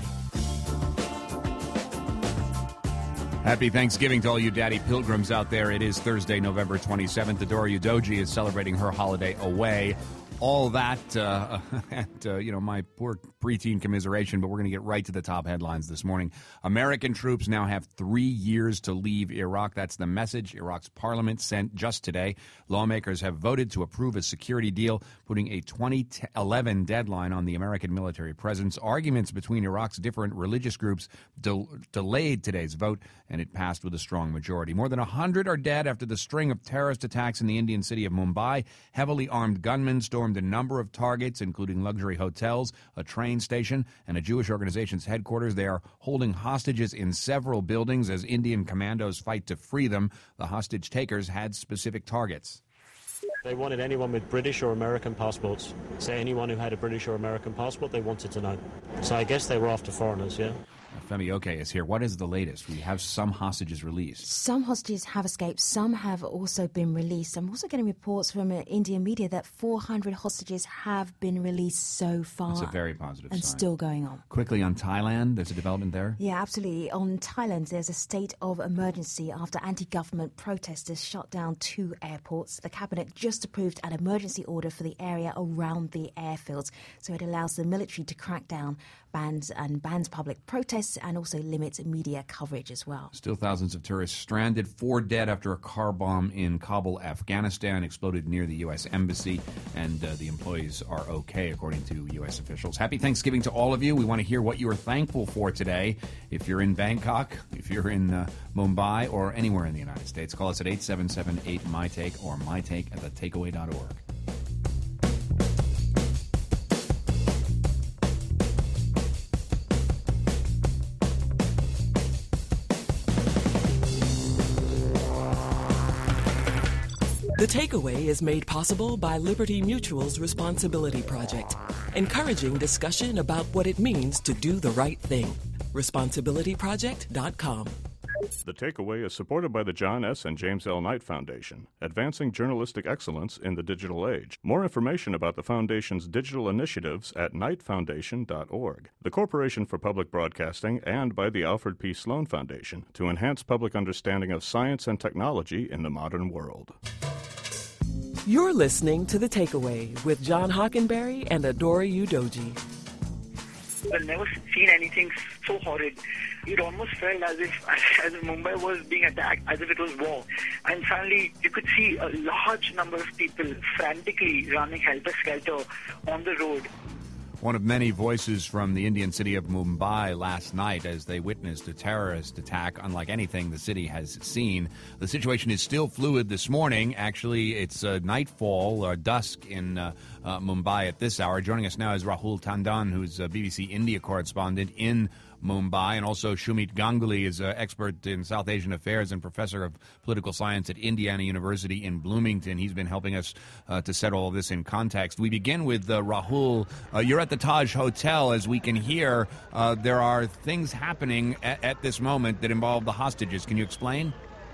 Happy Thanksgiving to all you daddy pilgrims out there. It is Thursday, November twenty-seventh. Adora Udoji is celebrating her holiday away. All that, uh, and, uh, you know, my poor preteen commiseration, but we're going to get right to the top headlines this morning. American troops now have three years to leave Iraq. That's the message Iraq's parliament sent just today. Lawmakers have voted to approve a security deal, putting a twenty eleven deadline on the American military presence. Arguments between Iraq's different religious groups del- delayed today's vote, and it passed with a strong majority. More than one hundred are dead after the string of terrorist attacks in the Indian city of Mumbai. Heavily armed gunmen stormed a number of targets, including luxury hotels, a train station, and a Jewish organization's headquarters. They are holding hostages in several buildings as Indian commandos fight to free them. The hostage takers had specific targets. They wanted anyone with British or American passports. So anyone who had a British or American passport, they wanted to know. So I guess they were after foreigners, yeah? Femi Oke is here. What is the latest? We have some hostages released. Some hostages have escaped. Some have also been released. I'm also getting reports from uh, Indian media that four hundred hostages have been released so far. That's a very positive and sign. still going on. Quickly on Thailand, there's a development there. Yeah, absolutely. On Thailand, there's a state of emergency after anti-government protesters shut down two airports. The cabinet just approved an emergency order for the area around the airfields, so it allows the military to crack down bans and bans public protests and also limits media coverage as well. Still thousands of tourists stranded, four dead after a car bomb in Kabul, Afghanistan, exploded near the U S embassy, and uh, the employees are okay, according to U S officials. Happy Thanksgiving to all of you. We want to hear what you are thankful for today. If you're in Bangkok, if you're in uh, Mumbai, or anywhere in the United States, call us at eight seven seven eight M Y Take or mytake at the takeaway dot org. The Takeaway is made possible by Liberty Mutual's Responsibility Project, encouraging discussion about what it means to do the right thing. responsibility project dot com. The Takeaway is supported by the John S. and James L. Knight Foundation, advancing journalistic excellence in the digital age. More information about the Foundation's digital initiatives at knight foundation dot org. The Corporation for Public Broadcasting, and by the Alfred P. Sloan Foundation to enhance public understanding of science and technology in the modern world. You're listening to The Takeaway with John Hockenberry and Adora Udoji. I've never seen anything so horrid. It almost felt as if as if Mumbai was being attacked, as if it was war. And suddenly you could see a large number of people frantically running helter-skelter on the road. One of many voices from the Indian city of Mumbai last night as they witnessed a terrorist attack unlike anything the city has seen. The situation is still fluid this morning. Actually, it's uh, nightfall or dusk in uh, uh, Mumbai at this hour. Joining us now is Rahul Tandon, who's a B B C India correspondent in Mumbai. And also Shumit Ganguly is an expert in South Asian affairs and professor of political science at Indiana University in Bloomington. He's been helping us uh, to set all of this in context. We begin with uh, Rahul. Uh, you're at the Taj Hotel. As we can hear, uh, there are things happening at, at this moment that involve the hostages. Can you explain?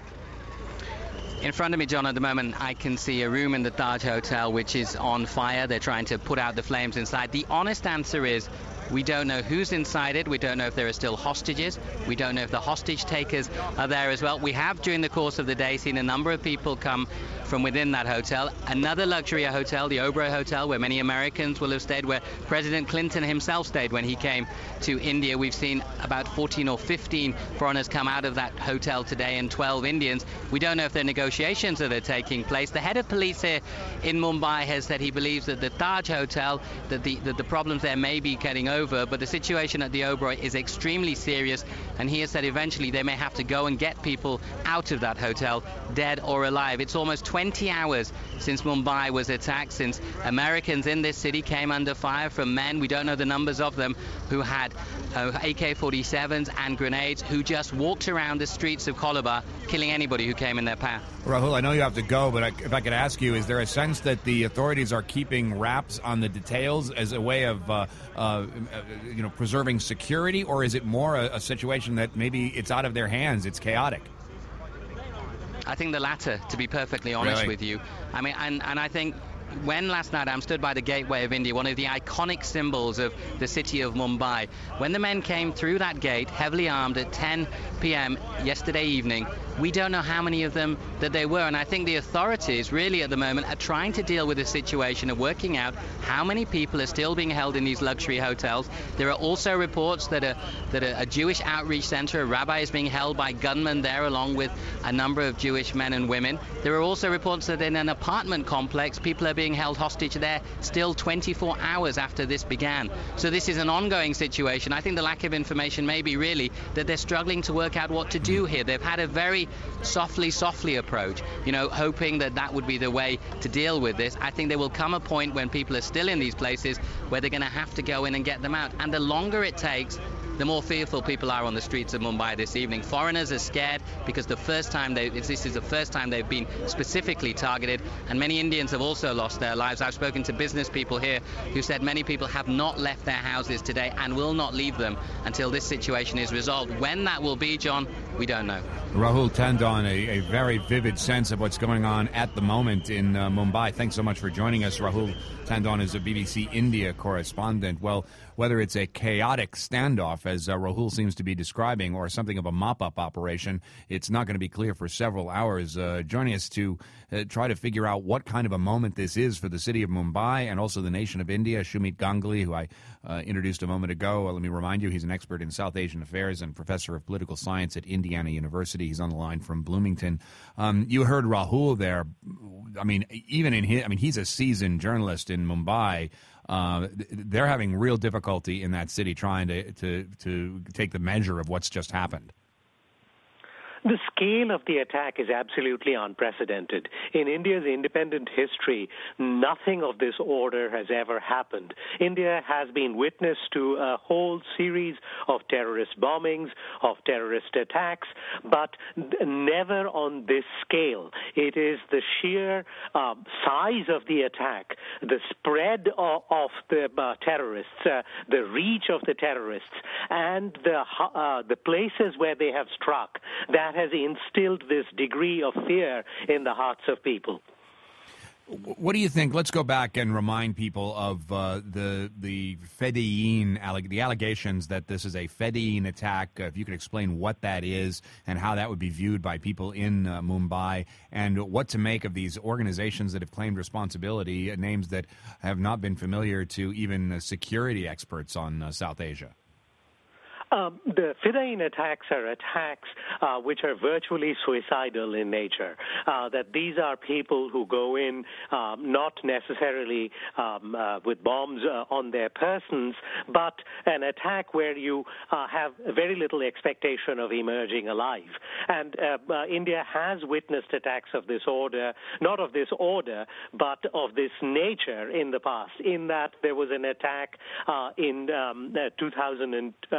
In front of me, John, at the moment, I can see a room in the Taj Hotel which is on fire. They're trying to put out the flames inside. The honest answer is we don't know who's inside it. We don't know if there are still hostages. We don't know if the hostage takers are there as well. We have, during the course of the day, seen a number of people come from within that hotel. Another luxury hotel, the Oberoi Hotel, where many Americans will have stayed, where President Clinton himself stayed when he came to India. We've seen about fourteen or fifteen foreigners come out of that hotel today and twelve Indians. We don't know if there are negotiations that are taking place. The head of police here in Mumbai has said he believes that the Taj Hotel, that the, that the problems there may be getting over, but the situation at the Oberoi is extremely serious, and he has said eventually they may have to go and get people out of that hotel, dead or alive. It's almost twenty hours since Mumbai was attacked, since Americans in this city came under fire from men, we don't know the numbers of them, who had uh, A K forty-sevens and grenades, who just walked around the streets of Colaba, killing anybody who came in their path. Rahul, I know you have to go, but I, if I could ask you, is there a sense that the authorities are keeping wraps on the details as a way of, uh, uh, you know, preserving security, or is it more a, a situation that maybe it's out of their hands, it's chaotic? I think the latter, to be perfectly honest really? with you. I mean, and, and I think when last night I'm stood by the Gateway of India, one of the iconic symbols of the city of Mumbai, when the men came through that gate, heavily armed, at ten p.m. yesterday evening, we don't know how many of them that they were, and I think the authorities really at the moment are trying to deal with the situation of working out how many people are still being held in these luxury hotels. There are also reports that a, that a, a Jewish outreach center, a rabbi, is being held by gunmen there along with a number of Jewish men and women. There are also reports that in an apartment complex people are being held hostage there still twenty-four hours after this began. So this is an ongoing situation. I think the lack of information may be really that they're struggling to work out what to do here. They've had a very softly, softly approach, you know, hoping that that would be the way to deal with this. I think there will come a point when people are still in these places where they're going to have to go in and get them out. And the longer it takes, the more fearful people are on the streets of Mumbai this evening. Foreigners are scared because the first time they, this is the first time they've been specifically targeted, and many Indians have also lost their lives. I've spoken to business people here who said many people have not left their houses today and will not leave them until this situation is resolved. When that will be, John, we don't know. Rahul Tandon, a, a very vivid sense of what's going on at the moment in uh, Mumbai. Thanks so much for joining us. Rahul Tandon is a B B C India correspondent. Well, whether it's a chaotic standoff, as uh, Rahul seems to be describing, or something of a mop-up operation, it's not going to be clear for several hours. Uh, joining us to uh, try to figure out what kind of a moment this is for the city of Mumbai and also the nation of India, Shumit Ganguly, who I uh, introduced a moment ago. Uh, let me remind you, he's an expert in South Asian affairs and professor of political science at Indiana University. He's on the line from Bloomington. Um, you heard Rahul there. I mean, even in his, I mean, he's a seasoned journalist in Mumbai. Uh, they're having real difficulty in that city trying to, to, to take the measure of what's just happened. The scale of the attack is absolutely unprecedented. In India's independent history, nothing of this order has ever happened. India has been witness to a whole series of terrorist bombings, of terrorist attacks, but never on this scale. It is the sheer uh, size of the attack, the spread of, of the uh, terrorists, uh, the reach of the terrorists, and the, uh, the places where they have struck that has instilled this degree of fear in the hearts of people. What do you think? Let's go back and remind people of uh, the the Fedayeen, the allegations that this is a Fedayeen attack. Uh, if you could explain what that is and how that would be viewed by people in uh, Mumbai, and what to make of these organizations that have claimed responsibility, uh, names that have not been familiar to even uh, security experts on uh, South Asia. Um, the Fedayeen attacks are attacks uh, which are virtually suicidal in nature, uh, that these are people who go in um, not necessarily um, uh, with bombs uh, on their persons, but an attack where you uh, have very little expectation of emerging alive. And uh, uh, India has witnessed attacks of this order, not of this order, but of this nature in the past, in that there was an attack uh, in um, uh, two thousand two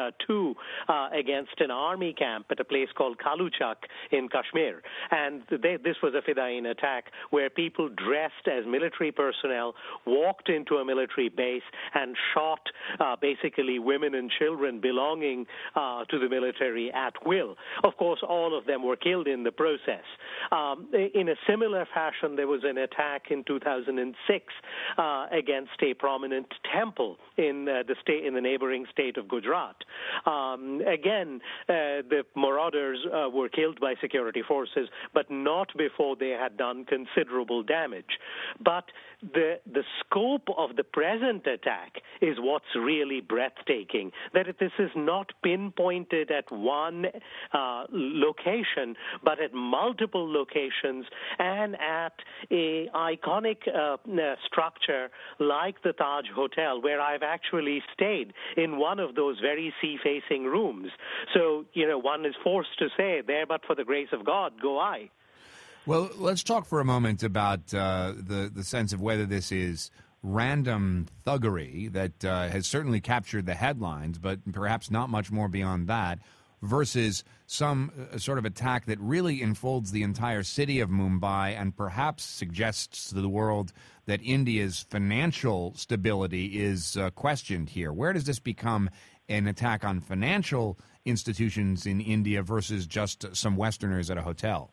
coup uh, against an army camp at a place called Kaluchak in Kashmir. And they, this was a Fedayeen attack where people dressed as military personnel walked into a military base and shot uh, basically women and children belonging uh, to the military at will. Of course, all of them were killed in the process. Um, in a similar fashion, there was an attack in two thousand six uh, against a prominent temple in uh, the state, in the neighboring state of Gujarat. Um, again, uh, the marauders uh, were killed by security forces, but not before they had done considerable damage. But the the scope of the present attack is what's really breathtaking, that this is not pinpointed at one uh, location, but at multiple locations and at a iconic uh, structure like the Taj Hotel, where I've actually stayed in one of those very sea-facing rooms. So, you know, one is forced to say, there but for the grace of God, go I. Well, let's talk for a moment about uh, the, the sense of whether this is random thuggery that uh, has certainly captured the headlines, but perhaps not much more beyond that, versus some uh, sort of attack that really enfolds the entire city of Mumbai and perhaps suggests to the world that India's financial stability is uh, questioned here. Where does this become an attack on financial institutions in India versus just some Westerners at a hotel?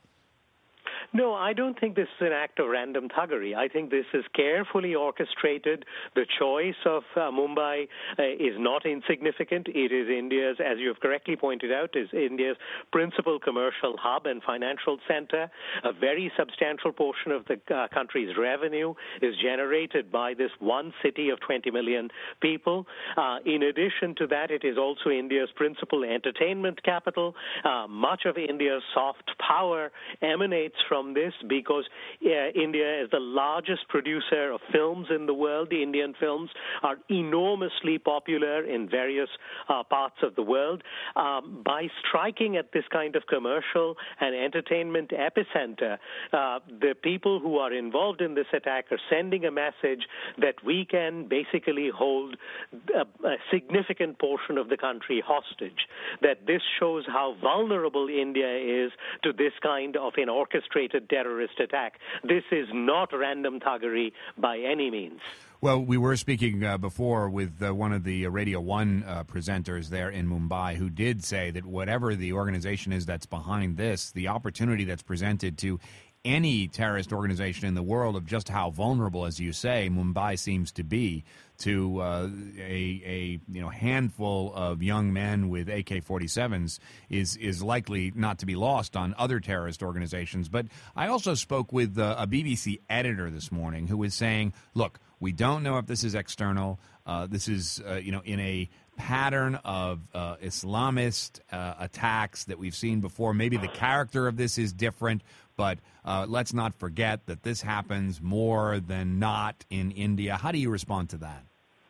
No, I don't think this is an act of random thuggery. I think this is carefully orchestrated. The choice of uh, Mumbai uh, is not insignificant. It is India's, as you have correctly pointed out, is India's principal commercial hub and financial center. A very substantial portion of the uh, country's revenue is generated by this one city of twenty million people. Uh, in addition to that, it is also India's principal entertainment capital. Uh, much of India's soft power emanates from this because uh, India is the largest producer of films in the world. The Indian films are enormously popular in various uh, parts of the world. Um, by striking at this kind of commercial and entertainment epicenter, uh, the people who are involved in this attack are sending a message that we can basically hold a, a significant portion of the country hostage, that this shows how vulnerable India is to this kind of an orchestrated terrorist attack. This is not random thuggery by any means. Well, we were speaking uh, before with uh, one of the uh, Radio one uh, presenters there in Mumbai who did say that whatever the organization is that's behind this, the opportunity that's presented to any terrorist organization in the world of just how vulnerable, as you say, Mumbai seems to be to uh, a, a you know handful of young men with A K forty-sevens is is likely not to be lost on other terrorist organizations. But I also spoke with uh, a B B C editor this morning who was saying, look, we don't know if this is external. Uh, this is, uh, you know, in a pattern of uh, Islamist uh, attacks that we've seen before. Maybe the character of this is different, but uh, let's not forget that this happens more than not in India. How do you respond to that?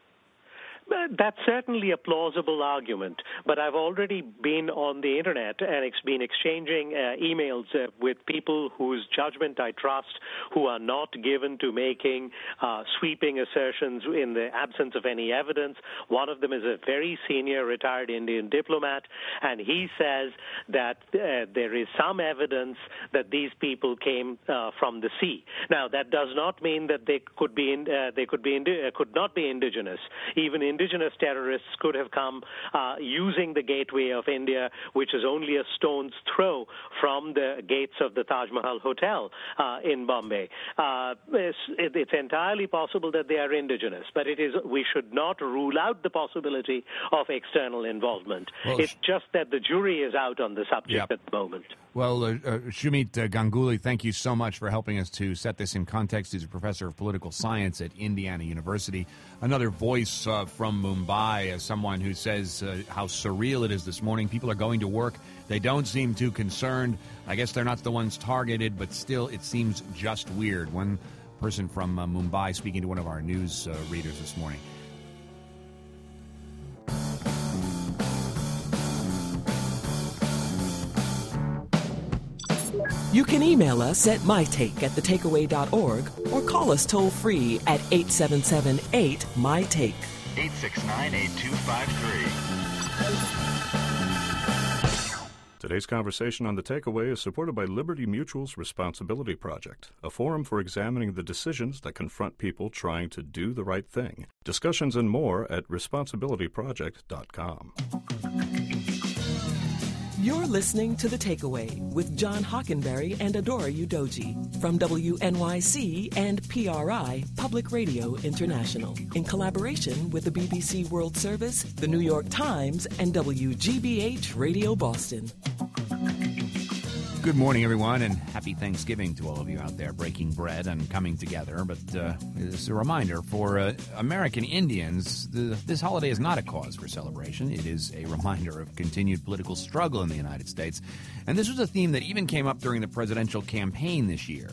That's certainly a plausible argument, but I've already been on the Internet and it's been exchanging uh, emails uh, with people whose judgment I trust, who are not given to making uh, sweeping assertions in the absence of any evidence. One of them is a very senior retired Indian diplomat, and he says that uh, there is some evidence that these people came uh, from the sea. Now, that does not mean that they could be in, uh, they could be indi- uh, could not be indigenous. Even indigenous terrorists could have come uh, using the gateway of India, which is only a stone's throw from the gates of the Taj Mahal Hotel uh, in Bombay. Uh, it's, it's entirely possible that they are indigenous, but it is we should not rule out the possibility of external involvement. Well, it's just that the jury is out on the subject yep. at the moment. Well, uh, uh, Shumeet uh, Ganguly, thank you so much for helping us to set this in context. He's a professor of political science at Indiana University. Another voice uh, from Mumbai, as someone who says uh, how surreal it is this morning. People are going to work. They don't seem too concerned. I guess they're not the ones targeted, but still it seems just weird. One person from uh, Mumbai speaking to one of our news uh, readers this morning. You can email us at mytake at the takeaway dot org or call us toll-free at eight seven seven eight, M Y T A K E. eight six nine, eight two five three. Today's conversation on The Takeaway is supported by Liberty Mutual's Responsibility Project, a forum for examining the decisions that confront people trying to do the right thing. Discussions and more at responsibility project dot com. You're listening to The Takeaway with John Hockenberry and Adora Udoji from W N Y C and P R I, Public Radio International, in collaboration with the B B C World Service, the New York Times, and W G B H Radio Boston. Good morning, everyone, and happy Thanksgiving to all of you out there breaking bread and coming together. But uh, it's a reminder for uh, American Indians, the, this holiday is not a cause for celebration. It is a reminder of continued political struggle in the United States. And this was a theme that even came up during the presidential campaign this year.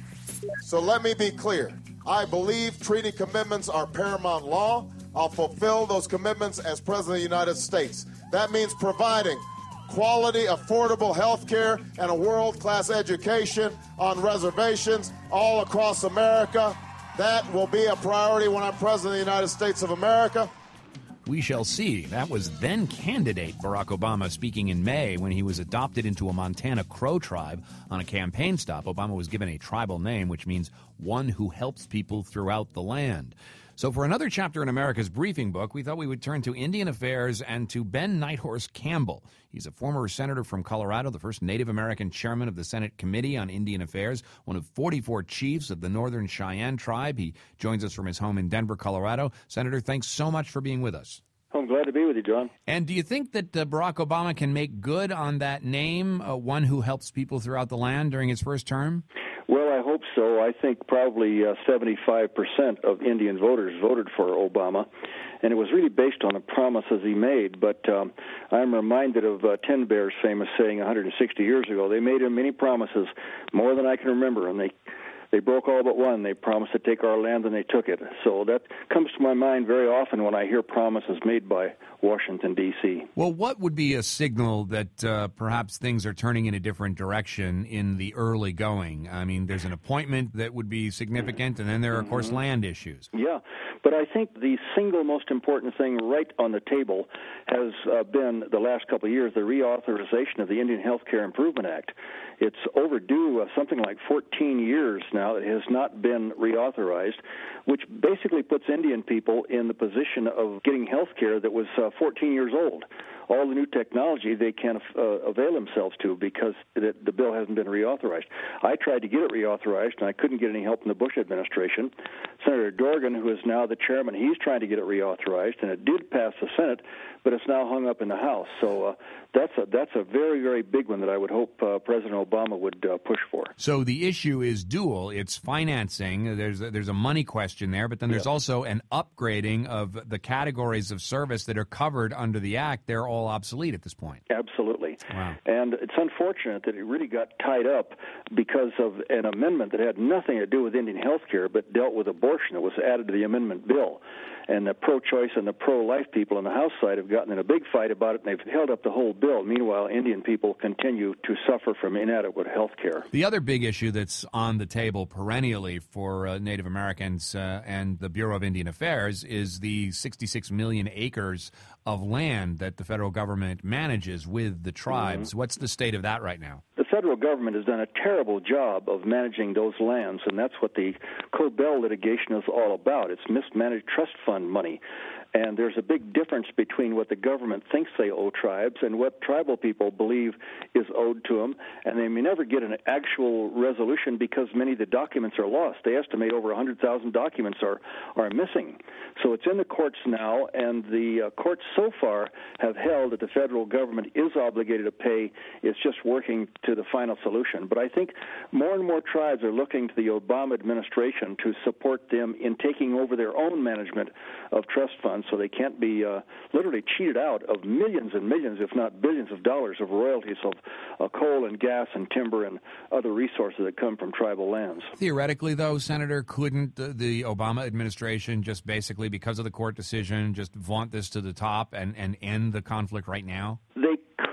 So let me be clear. I believe treaty commitments are paramount law. I'll fulfill those commitments as President of the United States. That means providing quality, affordable health care and a world-class education on reservations all across America. That will be a priority when I'm President of the United States of America. We shall see. That was then-candidate Barack Obama speaking in May when he was adopted into a Montana Crow tribe on a campaign stop. Obama was given a tribal name, which means one who helps people throughout the land. So for another chapter in America's Briefing Book, we thought we would turn to Indian affairs and to Ben Nighthorse Campbell. He's a former senator from Colorado, the first Native American chairman of the Senate Committee on Indian Affairs, one of forty-four chiefs of the Northern Cheyenne tribe. He joins us from his home in Denver, Colorado. Senator, thanks so much for being with us. I'm glad to be with you, John. And do you think that uh, Barack Obama can make good on that name, uh, one who helps people throughout the land during his first term? Well, I hope so. I think probably uh, seventy-five percent of Indian voters voted for Obama, and it was really based on the promises he made. But um, I'm reminded of uh, Ten Bear's famous saying one hundred sixty years ago, they made him many promises, more than I can remember, and they They broke all but one. They promised to take our land, and they took it. So that comes to my mind very often when I hear promises made by Washington, D C Well, what would be a signal that uh, perhaps things are turning in a different direction in the early going? I mean, there's an appointment that would be significant, and then there are, of course, land issues. Yeah, but I think the single most important thing right on the table has uh, been, the last couple of years, the reauthorization of the Indian Health Care Improvement Act. It's overdue uh, something like fourteen years now. It has not been reauthorized, which basically puts Indian people in the position of getting health care that was uh, fourteen years old. All the new technology they can't uh, avail themselves to because the, the bill hasn't been reauthorized. I tried to get it reauthorized, and I couldn't get any help in the Bush administration. Senator Dorgan, who is now the chairman, he's trying to get it reauthorized, and it did pass the Senate, but it's now hung up in the House. So uh, that's a that's a very, very big one that I would hope uh, President Obama would uh, push for. So the issue is dual. It's financing. There's a, there's a money question there, but then there's yeah. also an upgrading of the categories of service that are covered under the Act. They're all obsolete at this point. Absolutely. Wow. And it's unfortunate that it really got tied up because of an amendment that had nothing to do with Indian health care but dealt with abortion. It was added to the amendment bill. And the pro-choice and the pro-life people on the House side have gotten in a big fight about it, and they've held up the whole bill. Meanwhile, Indian people continue to suffer from inadequate health care. The other big issue that's on the table perennially for uh, Native Americans uh, and the Bureau of Indian Affairs is the sixty-six million acres of land that the federal government manages with the tribes. Mm-hmm. What's the state of that right now? The federal government has done a terrible job of managing those lands, and that's what the Cobell litigation is all about. It's mismanaged trust fund money. And there's a big difference between what the government thinks they owe tribes and what tribal people believe is owed to them. And they may never get an actual resolution because many of the documents are lost. They estimate over one hundred thousand documents are, are missing. So it's in the courts now, and the uh, courts so far have held that the federal government is obligated to pay. It's just working to the final solution. But I think more and more tribes are looking to the Obama administration to support them in taking over their own management of trust funds, so they can't be uh, literally cheated out of millions and millions, if not billions of dollars of royalties of uh, coal and gas and timber and other resources that come from tribal lands. Theoretically, though, Senator, couldn't the, the Obama administration just basically, because of the court decision, just vaunt this to the top and, and end the conflict right now? They could,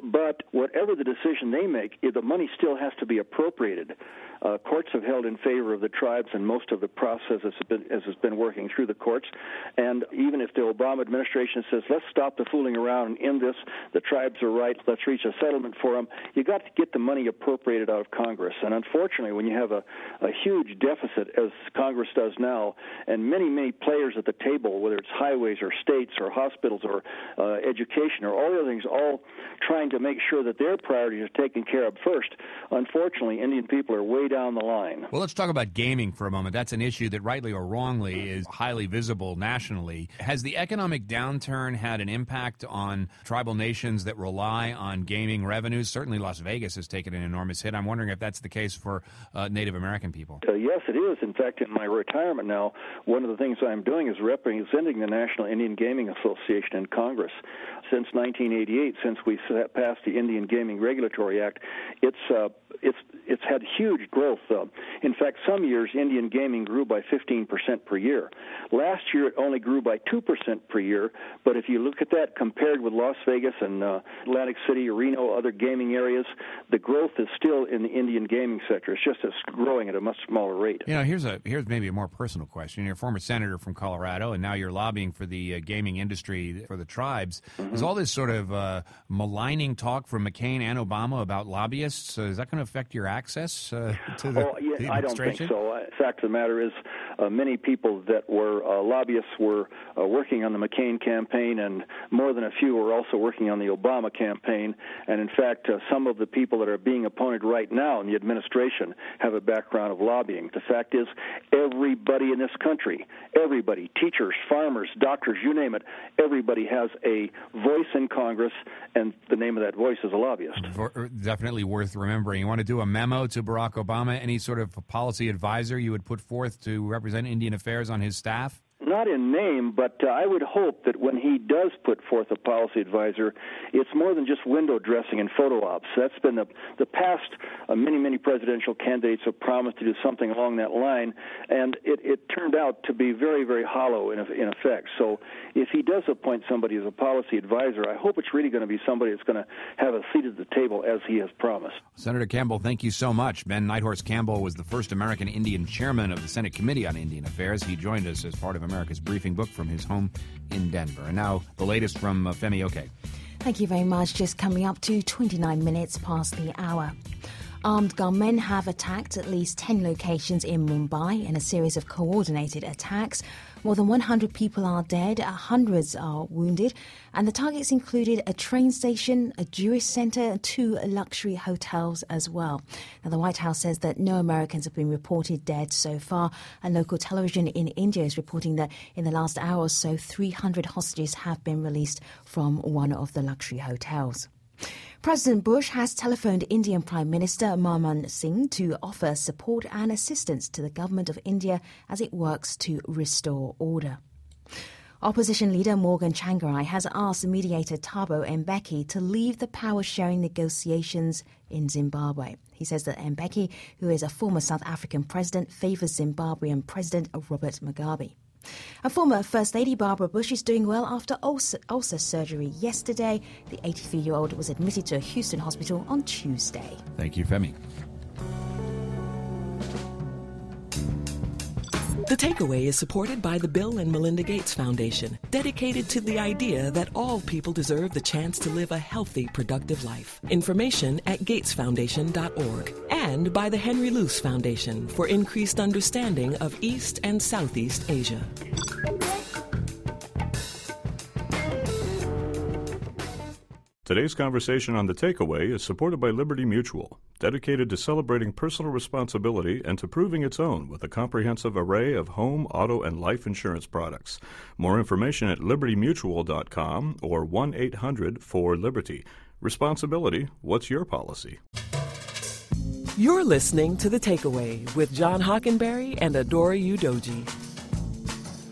but whatever the decision they make, the money still has to be appropriated. Uh, courts have held in favor of the tribes, and most of the process has been, has been working through the courts. And even if the Obama administration says, let's stop the fooling around and end this, the tribes are right, let's reach a settlement for them, you got to get the money appropriated out of Congress. And unfortunately, when you have a, a huge deficit, as Congress does now, and many, many players at the table, whether it's highways or states or hospitals or uh, education or all the other things, all trying to make sure that their priorities are taken care of first, unfortunately, Indian people are way down the line. Well, let's talk about gaming for a moment. That's an issue that, rightly or wrongly, is highly visible nationally. Has the economic downturn had an impact on tribal nations that rely on gaming revenues? Certainly Las Vegas has taken an enormous hit. I'm wondering if that's the case for uh, Native American people. Uh, yes, it is. In fact, in my retirement now, one of the things I'm doing is representing the National Indian Gaming Association in Congress. Since nineteen eighty-eight, since we passed the Indian Gaming Regulatory Act, it's uh, it's it's had huge growth. Uh, in fact, some years Indian gaming grew by fifteen percent per year. Last year it only grew by two percent per year, but if you look at that compared with Las Vegas and uh, Atlantic City, Reno, other gaming areas, the growth is still in the Indian gaming sector. It's just it's growing at a much smaller rate. You know, here's a here's maybe a more personal question. You're a former senator from Colorado, and now you're lobbying for the uh, gaming industry for the tribes. Mm-hmm. Is all this sort of uh, maligning talk from McCain and Obama about lobbyists, uh, is that going to affect your access uh, to the, oh, yeah, the I don't think so. Uh, fact of the matter is, uh, many people that were uh, lobbyists were uh, working on the McCain campaign, and more than a few were also working on the Obama campaign. And in fact, uh, some of the people that are being appointed right now in the administration have a background of lobbying. The fact is, everybody in this country, everybody, teachers, farmers, doctors, you name it, everybody has a voice in Congress, and the name of that voice is a lobbyist. Definitely worth remembering. You want to do a memo to Barack Obama, any sort of policy advisor you would put forth to represent Indian affairs on his staff? Not in name, but uh, I would hope that when he does put forth a policy advisor, it's more than just window dressing and photo ops. That's been the, the past. Uh, many, many presidential candidates have promised to do something along that line, and it, it turned out to be very, very hollow in, in effect. So if he does appoint somebody as a policy advisor, I hope it's really going to be somebody that's going to have a seat at the table as he has promised. Senator Campbell, thank you so much. Ben Nighthorse Campbell was the first American Indian chairman of the Senate Committee on Indian Affairs. He joined us as part of America's Briefing book from his home in Denver. And now the latest from uh, Femi Oke. Thank you very much. Just coming up to twenty-nine minutes past the hour. Armed gunmen have attacked at least ten locations in Mumbai in a series of coordinated attacks. More than one hundred people are dead, hundreds are wounded, and the targets included a train station, a Jewish centre, and two luxury hotels as well. Now, the White House says that no Americans have been reported dead so far, and local television in India is reporting that in the last hour or so, three hundred hostages have been released from one of the luxury hotels. President Bush has telephoned Indian Prime Minister Manmohan Singh to offer support and assistance to the government of India as it works to restore order. Opposition leader Morgan Tsvangirai has asked mediator Thabo Mbeki to leave the power-sharing negotiations in Zimbabwe. He says that Mbeki, who is a former South African president, favours Zimbabwean President Robert Mugabe. A former First Lady Barbara Bush is doing well after ulcer, ulcer surgery yesterday. The eighty-three-year-old was admitted to a Houston hospital on Tuesday. Thank you, Femi. The Takeaway is supported by the Bill and Melinda Gates Foundation, dedicated to the idea that all people deserve the chance to live a healthy, productive life. Information at gates foundation dot org. And by the Henry Luce Foundation for increased understanding of East and Southeast Asia. Today's conversation on The Takeaway is supported by Liberty Mutual, dedicated to celebrating personal responsibility and to proving its own with a comprehensive array of home, auto, and life insurance products. More information at liberty mutual dot com or one eight hundred four liberty. Responsibility, what's your policy? You're listening to The Takeaway with John Hockenberry and Adora Udoji.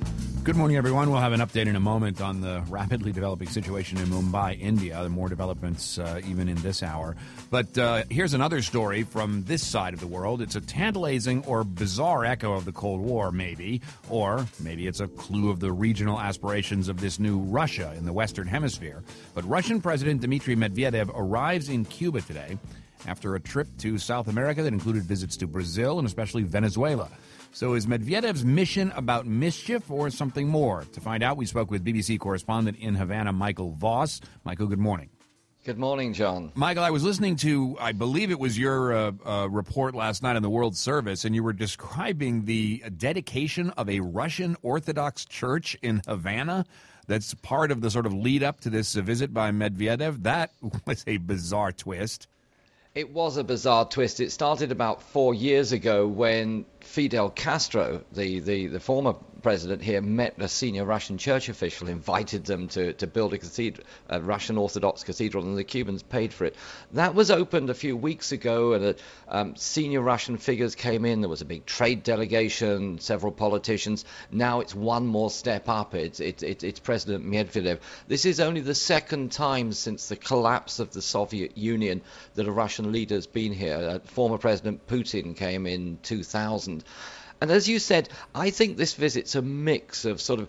Good morning, everyone. We'll have an update in a moment on the rapidly developing situation in Mumbai, India. There are more developments uh, even in this hour. But uh, here's another story from this side of the world. It's a tantalizing or bizarre echo of the Cold War, maybe. Or maybe it's a clue of the regional aspirations of this new Russia in the Western Hemisphere. But Russian President Dmitry Medvedev arrives in Cuba today after a trip to South America that included visits to Brazil and especially Venezuela. So is Medvedev's mission about mischief or something more? To find out, we spoke with B B C correspondent in Havana, Michael Voss. Michael, good morning. Good morning, John. Michael, I was listening to, I believe it was your uh, uh, report last night on the World Service, and you were describing the dedication of a Russian Orthodox church in Havana. That's part of the sort of lead up to this uh, visit by Medvedev. That was a bizarre twist. It was a bizarre twist. It started about four years ago when Fidel Castro, the, the, the former president here, met a senior Russian church official, invited them to, to build a cathedral, a Russian Orthodox cathedral, and the Cubans paid for it. That was opened a few weeks ago, and uh, um, senior Russian figures came in. There was a big trade delegation, several politicians. Now it's one more step up. It's, it's, it's, it's President Medvedev. This is only the second time since the collapse of the Soviet Union that a Russian leader's been here. Uh, former President Putin came in two thousand. And as you said, I think this visit's a mix of sort of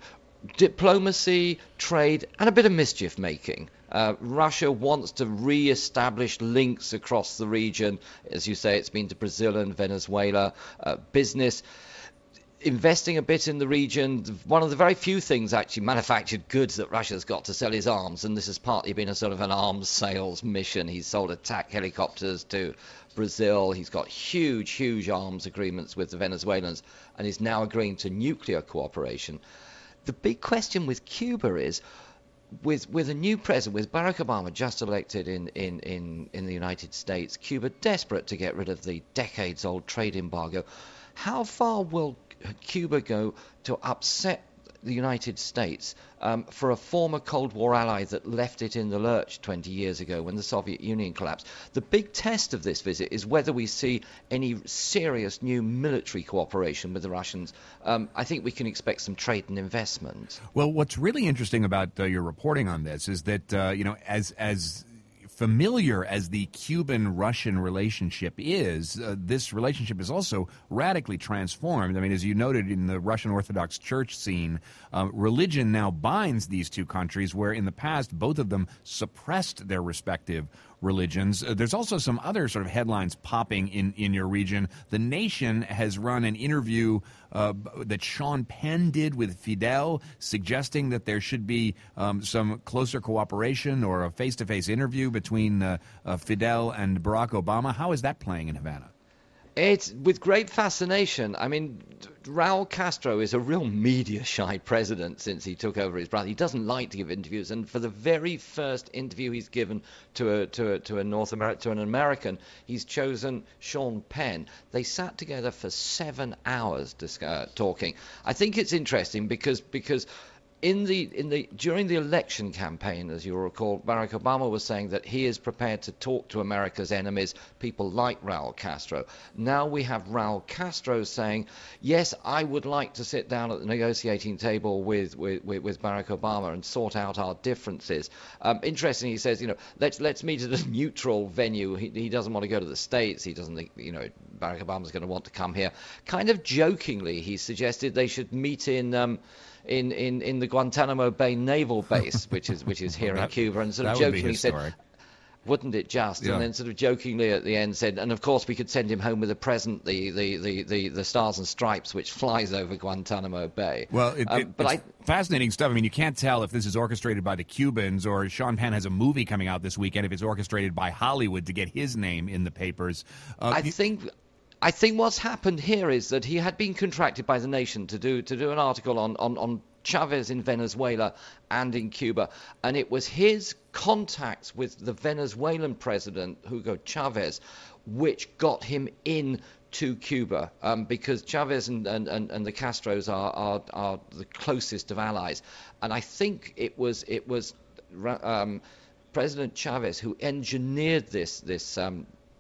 diplomacy, trade, and a bit of mischief making. Uh, Russia wants to re-establish links across the region. As you say, it's been to Brazil and Venezuela. Uh, business, investing a bit in the region. One of the very few things, actually, manufactured goods that Russia's got to sell is arms, and this has partly been a sort of an arms sales mission. He's sold attack helicopters to Brazil. He's got huge, huge arms agreements with the Venezuelans, and he's now agreeing to nuclear cooperation. The big question with Cuba is, with with a new president, with Barack Obama just elected in, in, in, in the United States, Cuba desperate to get rid of the decades-old trade embargo, how far will Cuba go to upset the United States um, for a former Cold War ally that left it in the lurch twenty years ago when the Soviet Union collapsed? The big test of this visit is whether we see any serious new military cooperation with the Russians. Um, I think we can expect some trade and investment. Well, what's really interesting about uh, your reporting on this is that, uh, you know, as as familiar as the Cuban-Russian relationship is, uh, this relationship is also radically transformed. I mean, as you noted in the Russian Orthodox Church scene, uh, religion now binds these two countries, where in the past both of them suppressed their respective religions. Uh, there's also some other sort of headlines popping in, in your region. The Nation has run an interview uh, that Sean Penn did with Fidel, suggesting that there should be um, some closer cooperation or a face-to-face interview between uh, uh, Fidel and Barack Obama. How is that playing in Havana? It's with great fascination. I mean, Raul Castro is a real media-shy president since he took over his brother. He doesn't like to give interviews, and for the very first interview he's given to a to a, to a North American to an American, he's chosen Sean Penn. They sat together for seven hours dis- uh, talking. I think it's interesting because because. In the in the during the election campaign, as you'll recall, Barack Obama was saying that he is prepared to talk to America's enemies, people like Raul Castro. Now we have Raul Castro saying, yes, I would like to sit down at the negotiating table with with, with Barack Obama and sort out our differences. Um, interestingly, he says, you know, let's let's meet at a neutral venue. He, he doesn't want to go to the States. He doesn't think, you know, Barack Obama's going to want to come here. Kind of jokingly, he suggested they should meet in. Um, In, in, in the Guantanamo Bay Naval Base, which is which is here that, in Cuba, and sort of that jokingly said, "Wouldn't it just?" Yeah. And then sort of jokingly at the end said, "And of course we could send him home with a present, the the, the, the, the Stars and Stripes, which flies over Guantanamo Bay." Well, it, um, it, but it's I, fascinating stuff. I mean, you can't tell if this is orchestrated by the Cubans or Sean Penn has a movie coming out this weekend if it's orchestrated by Hollywood to get his name in the papers. Uh, I think. I think what's happened here is that he had been contracted by the Nation to do to do an article on, on, on Chavez in Venezuela and in Cuba, and it was his contacts with the Venezuelan president, Hugo Chavez, which got him in to Cuba, um, because Chavez and, and, and, and the Castros are, are are the closest of allies, and I think it was it was um, President Chavez who engineered this this. Um,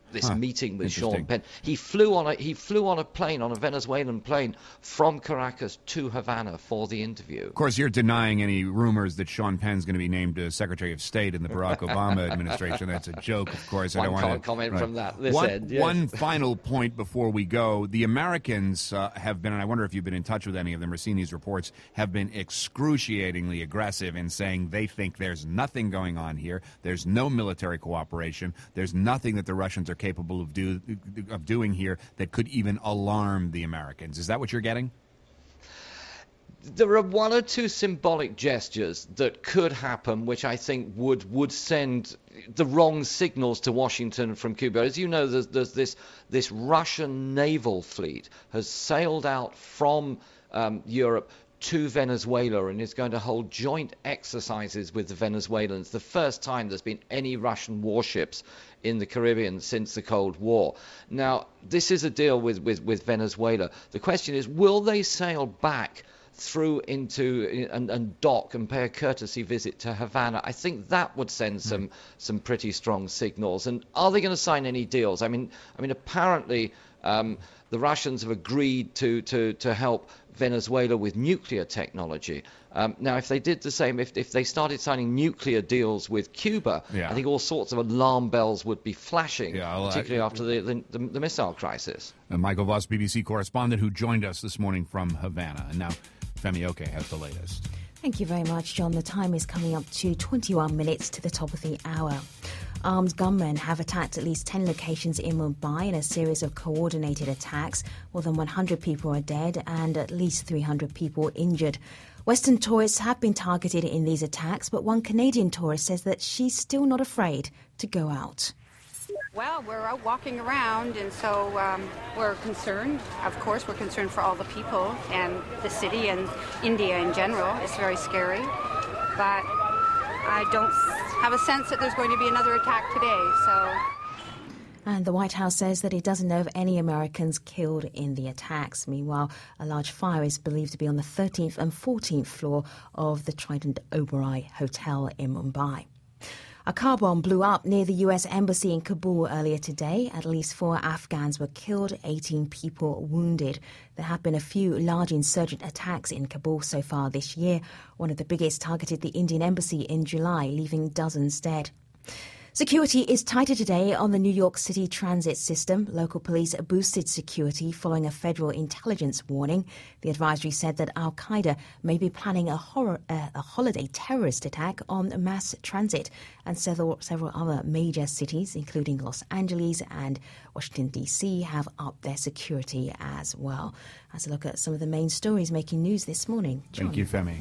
this huh. meeting with Sean Penn. He flew on a he flew on a plane, on a Venezuelan plane, from Caracas to Havana for the interview. Of course, you're denying any rumors that Sean Penn's going to be named uh, Secretary of State in the Barack Obama administration. That's a joke, of course. One I don't can't want to comment right. from that. This one, end, yes. one final point before we go: the Americans uh, have been, and I wonder if you've been in touch with any of them or seen these reports, have been excruciatingly aggressive in saying they think there's nothing going on here. There's no military cooperation. There's nothing that the Russians are capable of do of doing here that could even alarm the Americans. Is that what you're getting? There are one or two symbolic gestures that could happen, which I think would would send the wrong signals to Washington from Cuba. As you know, there's, there's this this Russian naval fleet has sailed out from um, Europe to Venezuela and is going to hold joint exercises with the Venezuelans. The first time there's been any Russian warships in the Caribbean since the Cold War. Now, this is a deal with, with, with Venezuela. The question is, will they sail back through into and, and dock and pay a courtesy visit to Havana? I think that would send some some pretty strong signals. And are they going to sign any deals? I mean, I mean, apparently um, the Russians have agreed to to to help Venezuela with nuclear technology. Um, now, if they did the same, if if they started signing nuclear deals with Cuba, yeah. I think all sorts of alarm bells would be flashing, yeah, well, particularly I, after the, the, the, the missile crisis. Uh, Michael Voss, B B C correspondent, who joined us this morning from Havana. And now Femi Oke has the latest. Thank you very much, John. The time is coming up to twenty-one minutes to the top of the hour. Armed gunmen have attacked at least ten locations in Mumbai in a series of coordinated attacks. More than one hundred people are dead and at least three hundred people injured. Western tourists have been targeted in these attacks, but one Canadian tourist says that she's still not afraid to go out. Well, we're out walking around, and so um, we're concerned. Of course, we're concerned for all the people and the city and India in general. It's very scary, but I don't have a sense that there's going to be another attack today, so... And the White House says that it doesn't know of any Americans killed in the attacks. Meanwhile, a large fire is believed to be on the thirteenth and fourteenth floor of the Trident Oberoi Hotel in Mumbai. A car bomb blew up near the U S Embassy in Kabul earlier today. At least four Afghans were killed, eighteen people wounded. There have been a few large insurgent attacks in Kabul so far this year. One of the biggest targeted the Indian Embassy in July, leaving dozens dead. Security is tighter today on the New York City transit system. Local police boosted security following a federal intelligence warning. The advisory said that al-Qaeda may be planning a, horror, uh, a holiday terrorist attack on mass transit, and several, several other major cities, including Los Angeles and Washington, D C, have upped their security as well. As a look at some of the main stories making news this morning. John. Thank you, Femi.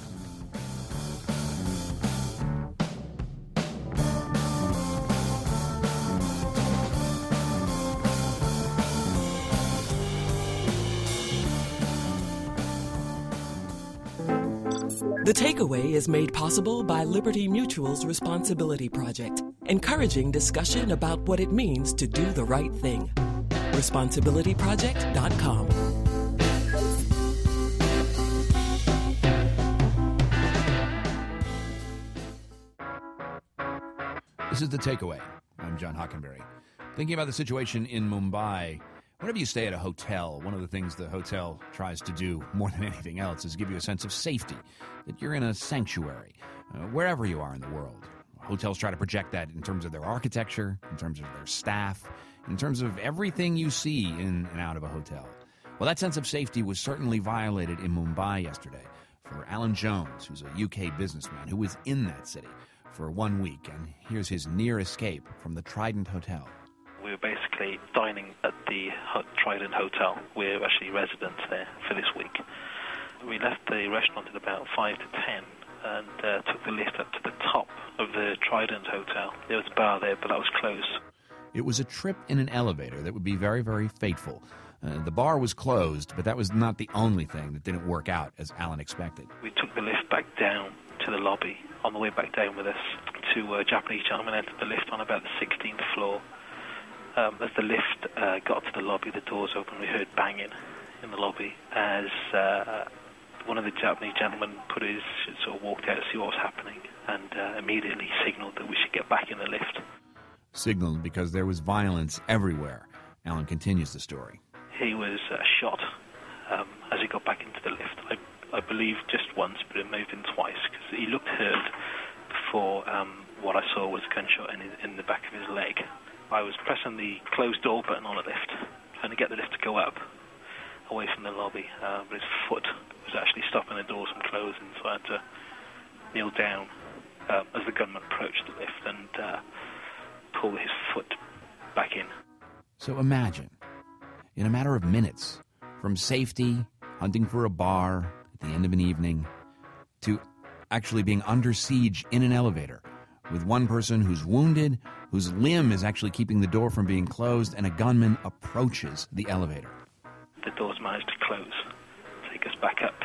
The Takeaway is made possible by Liberty Mutual's Responsibility Project, encouraging discussion about what it means to do the right thing. responsibility project dot com. This is The Takeaway. I'm John Hockenberry. Thinking about the situation in Mumbai. Whenever you stay at a hotel, one of the things the hotel tries to do more than anything else is give you a sense of safety, that you're in a sanctuary, uh, wherever you are in the world. Hotels try to project that in terms of their architecture, in terms of their staff, in terms of everything you see in and out of a hotel. Well, that sense of safety was certainly violated in Mumbai yesterday for Alan Jones, who's a U K businessman who was in that city for one week. And here's his near escape from the Trident Hotel. We were basically dining at the Trident Hotel. We're actually residents there for this week. We left the restaurant at about five to ten and uh, took the lift up to the top of the Trident Hotel. There was a bar there, but that was closed. It was a trip in an elevator that would be very, very fateful. Uh, the bar was closed, but that was not the only thing that didn't work out as Alan expected. We took the lift back down to the lobby. On the way back down with us, two uh, Japanese gentlemen entered the lift on about the sixteenth floor. Um, as the lift uh, got to the lobby, the doors opened, we heard banging in the lobby as uh, one of the Japanese gentlemen put his, sort of walked out to see what was happening and uh, immediately signaled that we should get back in the lift. signaled because there was violence everywhere. Alan continues the story. He was uh, shot um, as he got back into the lift. I, I believe just once, but it may have been twice, because he looked hurt before um, what I saw was a gunshot in, his, in the back of his leg. I was pressing the closed door button on the lift, trying to get the lift to go up away from the lobby, uh, but his foot was actually stopping the doors from closing, so I had to kneel down uh, as the gunman approached the lift and uh, pull his foot back in. So imagine, in a matter of minutes, from safety, hunting for a bar at the end of an evening, to actually being under siege in an elevator, with one person who's wounded, whose limb is actually keeping the door from being closed, and a gunman approaches the elevator. The doors managed to close, take us back up.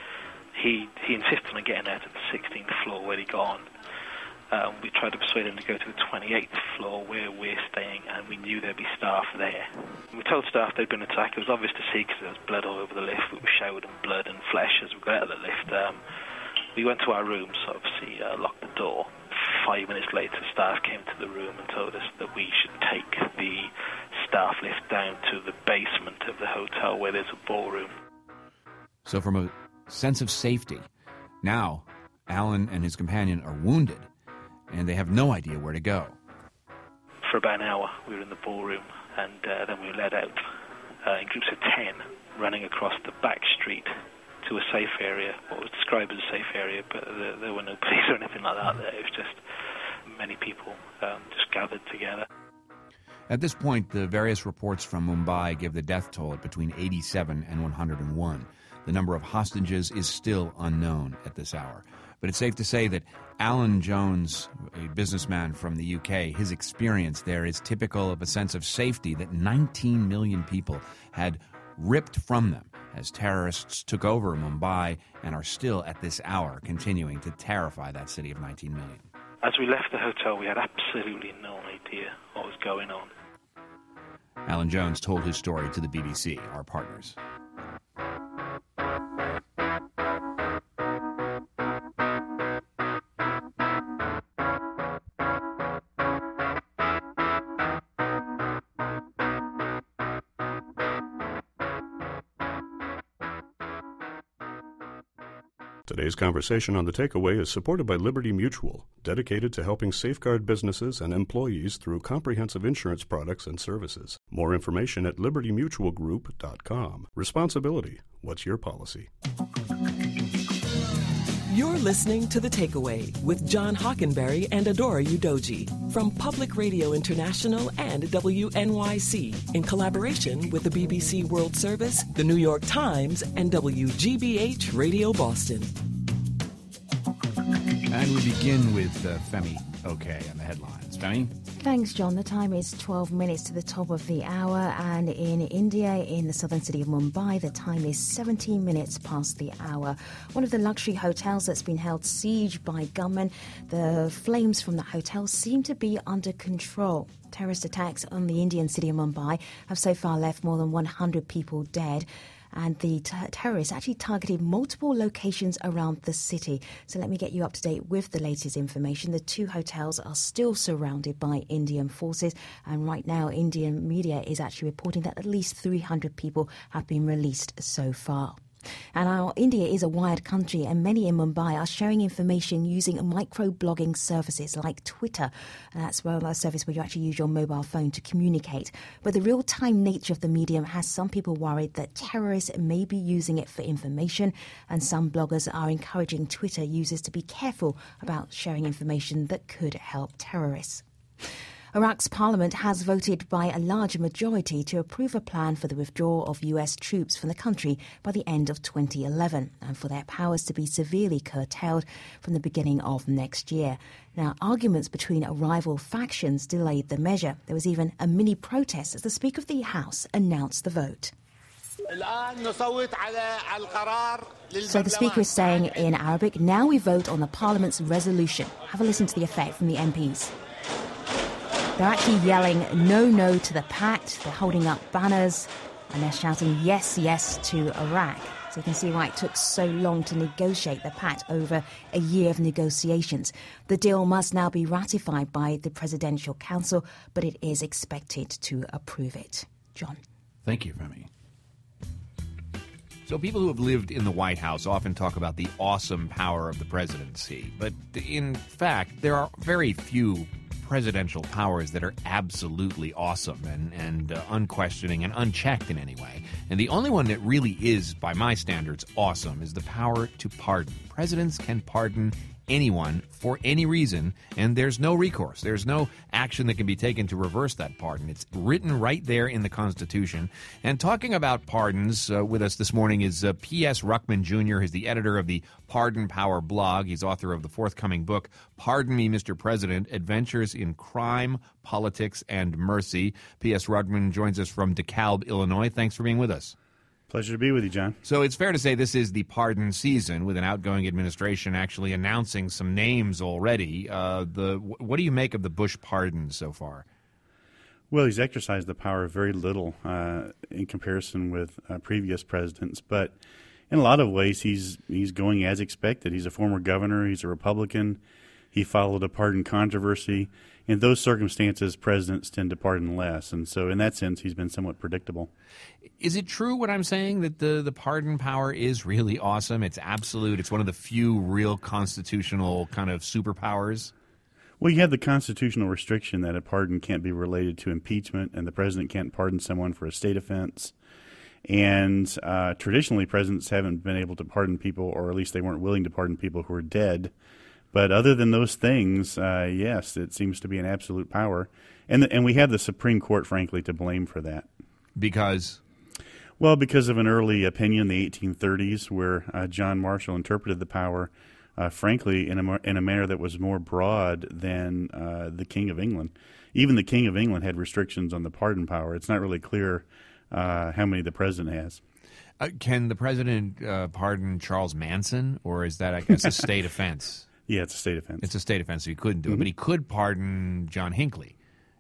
He he insisted on getting out to the sixteenth floor where he got on. Um, we tried to persuade him to go to the twenty-eighth floor where we're staying, and we knew there'd be staff there. We told staff there'd been an attack. It was obvious to see because there was blood all over the lift. We were showered in blood and flesh as we got out of the lift. Um, we went to our rooms, obviously uh, locked the door. Five minutes later, staff came to the room and told us that we should take the staff lift down to the basement of the hotel where there's a ballroom. So from a sense of safety, now Alan and his companion are wounded, and they have no idea where to go. For about an hour, we were in the ballroom, and uh, then we were led out uh, in groups of ten, running across the back street to a safe area, what was described as a safe area, but there, there were no police or anything like that there. It was just many people um, just gathered together. At this point, the various reports from Mumbai give the death toll at between eighty-seven and one hundred one. The number of hostages is still unknown at this hour. But it's safe to say that Alan Jones, a businessman from the U K, his experience there is typical of a sense of safety that nineteen million people had ripped from them as terrorists took over Mumbai and are still at this hour continuing to terrify that city of nineteen million. As we left the hotel, we had absolutely no idea what was going on. Alan Jones told his story to the B B C, our partners. Today's conversation on The Takeaway is supported by Liberty Mutual, dedicated to helping safeguard businesses and employees through comprehensive insurance products and services. More information at liberty mutual group dot com. Responsibility. What's your policy? You're listening to The Takeaway with John Hockenberry and Adora Udoji from Public Radio International and W N Y C in collaboration with the B B C World Service, the New York Times, and W G B H Radio Boston. And we begin with uh, Femi OK on the headlines. Femi? Thanks, John. The time is twelve minutes to the top of the hour, and in India, in the southern city of Mumbai, the time is seventeen minutes past the hour. One of the luxury hotels that's been held siege by gunmen, the flames from the hotel seem to be under control. Terrorist attacks on the Indian city of Mumbai have so far left more than one hundred people dead. And the t- terrorists actually targeted multiple locations around the city. So let me get you up to date with the latest information. The two hotels are still surrounded by Indian forces. And right now, Indian media is actually reporting that at least three hundred people have been released so far. And our India is a wired country, and many in Mumbai are sharing information using micro-blogging services like Twitter. And that's well, a service where you actually use your mobile phone to communicate. But the real-time nature of the medium has some people worried that terrorists may be using it for information, and some bloggers are encouraging Twitter users to be careful about sharing information that could help terrorists. Iraq's parliament has voted by a large majority to approve a plan for the withdrawal of U S troops from the country by the end of twenty eleven and for their powers to be severely curtailed from the beginning of next year. Now, arguments between rival factions delayed the measure. There was even a mini protest as the Speaker of the House announced the vote. So the Speaker is saying in Arabic, now we vote on the Parliament's resolution. Have a listen to the effect from the M Ps. They're actually yelling no, no to the pact. They're holding up banners and they're shouting yes, yes to Iraq. So you can see why it took so long to negotiate the pact over a year of negotiations. The deal must now be ratified by the Presidential Council, but it is expected to approve it. John. Thank you, Femi. So people who have lived in the White House often talk about the awesome power of the presidency. But in fact, there are very few presidential powers that are absolutely awesome and, and uh, unquestioning and unchecked in any way. And the only one that really is, by my standards, awesome is the power to pardon. Presidents can pardon anyone for any reason, and there's no recourse. There's no action that can be taken to reverse that pardon. It's written right there in the Constitution. And talking about pardons uh, with us this morning is uh, P S Ruckman Junior He's the editor of the Pardon Power blog. He's author of the forthcoming book, Pardon Me, Mister President, Adventures in Crime, Politics, and Mercy. P S Ruckman joins us from DeKalb, Illinois. Thanks for being with us. Pleasure to be with you, John. So it's fair to say this is the pardon season, with an outgoing administration actually announcing some names already. Uh, the what do you make of the Bush pardons so far? Well, he's exercised the power very little uh, in comparison with uh, previous presidents, but in a lot of ways he's he's going as expected. He's a former governor. He's a Republican. He followed a pardon controversy. In those circumstances, presidents tend to pardon less, and so in that sense, he's been somewhat predictable. Is it true what I'm saying, that the, the pardon power is really awesome? It's absolute. It's one of the few real constitutional kind of superpowers? Well, you have the constitutional restriction that a pardon can't be related to impeachment, and the president can't pardon someone for a state offense. And uh, traditionally, presidents haven't been able to pardon people, or at least they weren't willing to pardon people who are dead. But other than those things, uh, yes, it seems to be an absolute power. And the, and we have the Supreme Court, frankly, to blame for that. Because? Well, because of an early opinion in the eighteen thirties where uh, John Marshall interpreted the power, uh, frankly, in a, in a manner that was more broad than uh, the King of England. Even the King of England had restrictions on the pardon power. It's not really clear uh, how many the president has. Uh, can the president uh, pardon Charles Manson, or is that, I guess, a state offense? Yeah, it's a state offense. It's a state offense, so he couldn't do mm-hmm. it. But he could pardon John Hinckley.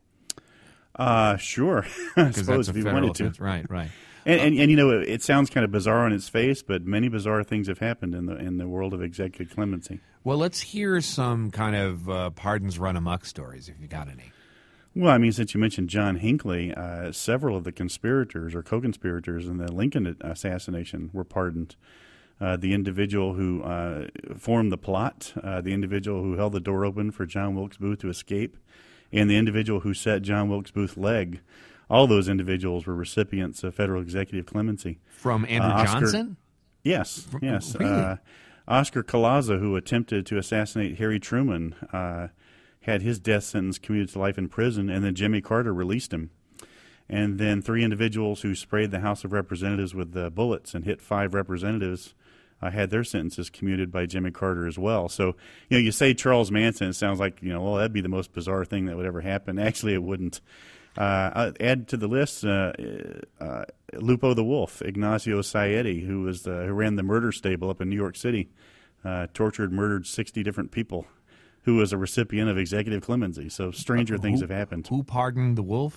Uh, sure. I suppose if he wanted to. Offense. Right, right. And, and, and, you know, it, it sounds kind of bizarre on its face, but many bizarre things have happened in the in the world of executive clemency. Well, let's hear some kind of uh, pardons run amok stories, if you got any. Well, I mean, since you mentioned John Hinckley, uh, several of the conspirators or co-conspirators in the Lincoln assassination were pardoned. Uh, the individual who uh, formed the plot, uh, the individual who held the door open for John Wilkes Booth to escape, and the individual who set John Wilkes Booth's leg. All those individuals were recipients of federal executive clemency. From Andrew uh, Oscar, Johnson? Yes, yes. Really? Uh, Oscar Collazo, who attempted to assassinate Harry Truman, uh, had his death sentence commuted to life in prison, and then Jimmy Carter released him. And then three individuals who sprayed the House of Representatives with uh, bullets and hit five representatives Uh, had their sentences commuted by Jimmy Carter as well. So, you know, you say Charles Manson, it sounds like, you know, well, that'd be the most bizarre thing that would ever happen. Actually, it wouldn't. Uh, add to the list uh, uh, Lupo the Wolf, Ignacio Saiedi, who was the, who ran the murder stable up in New York City, uh, tortured, murdered sixty different people, who was a recipient of executive clemency. So stranger uh, who, things have happened. Who pardoned the wolf?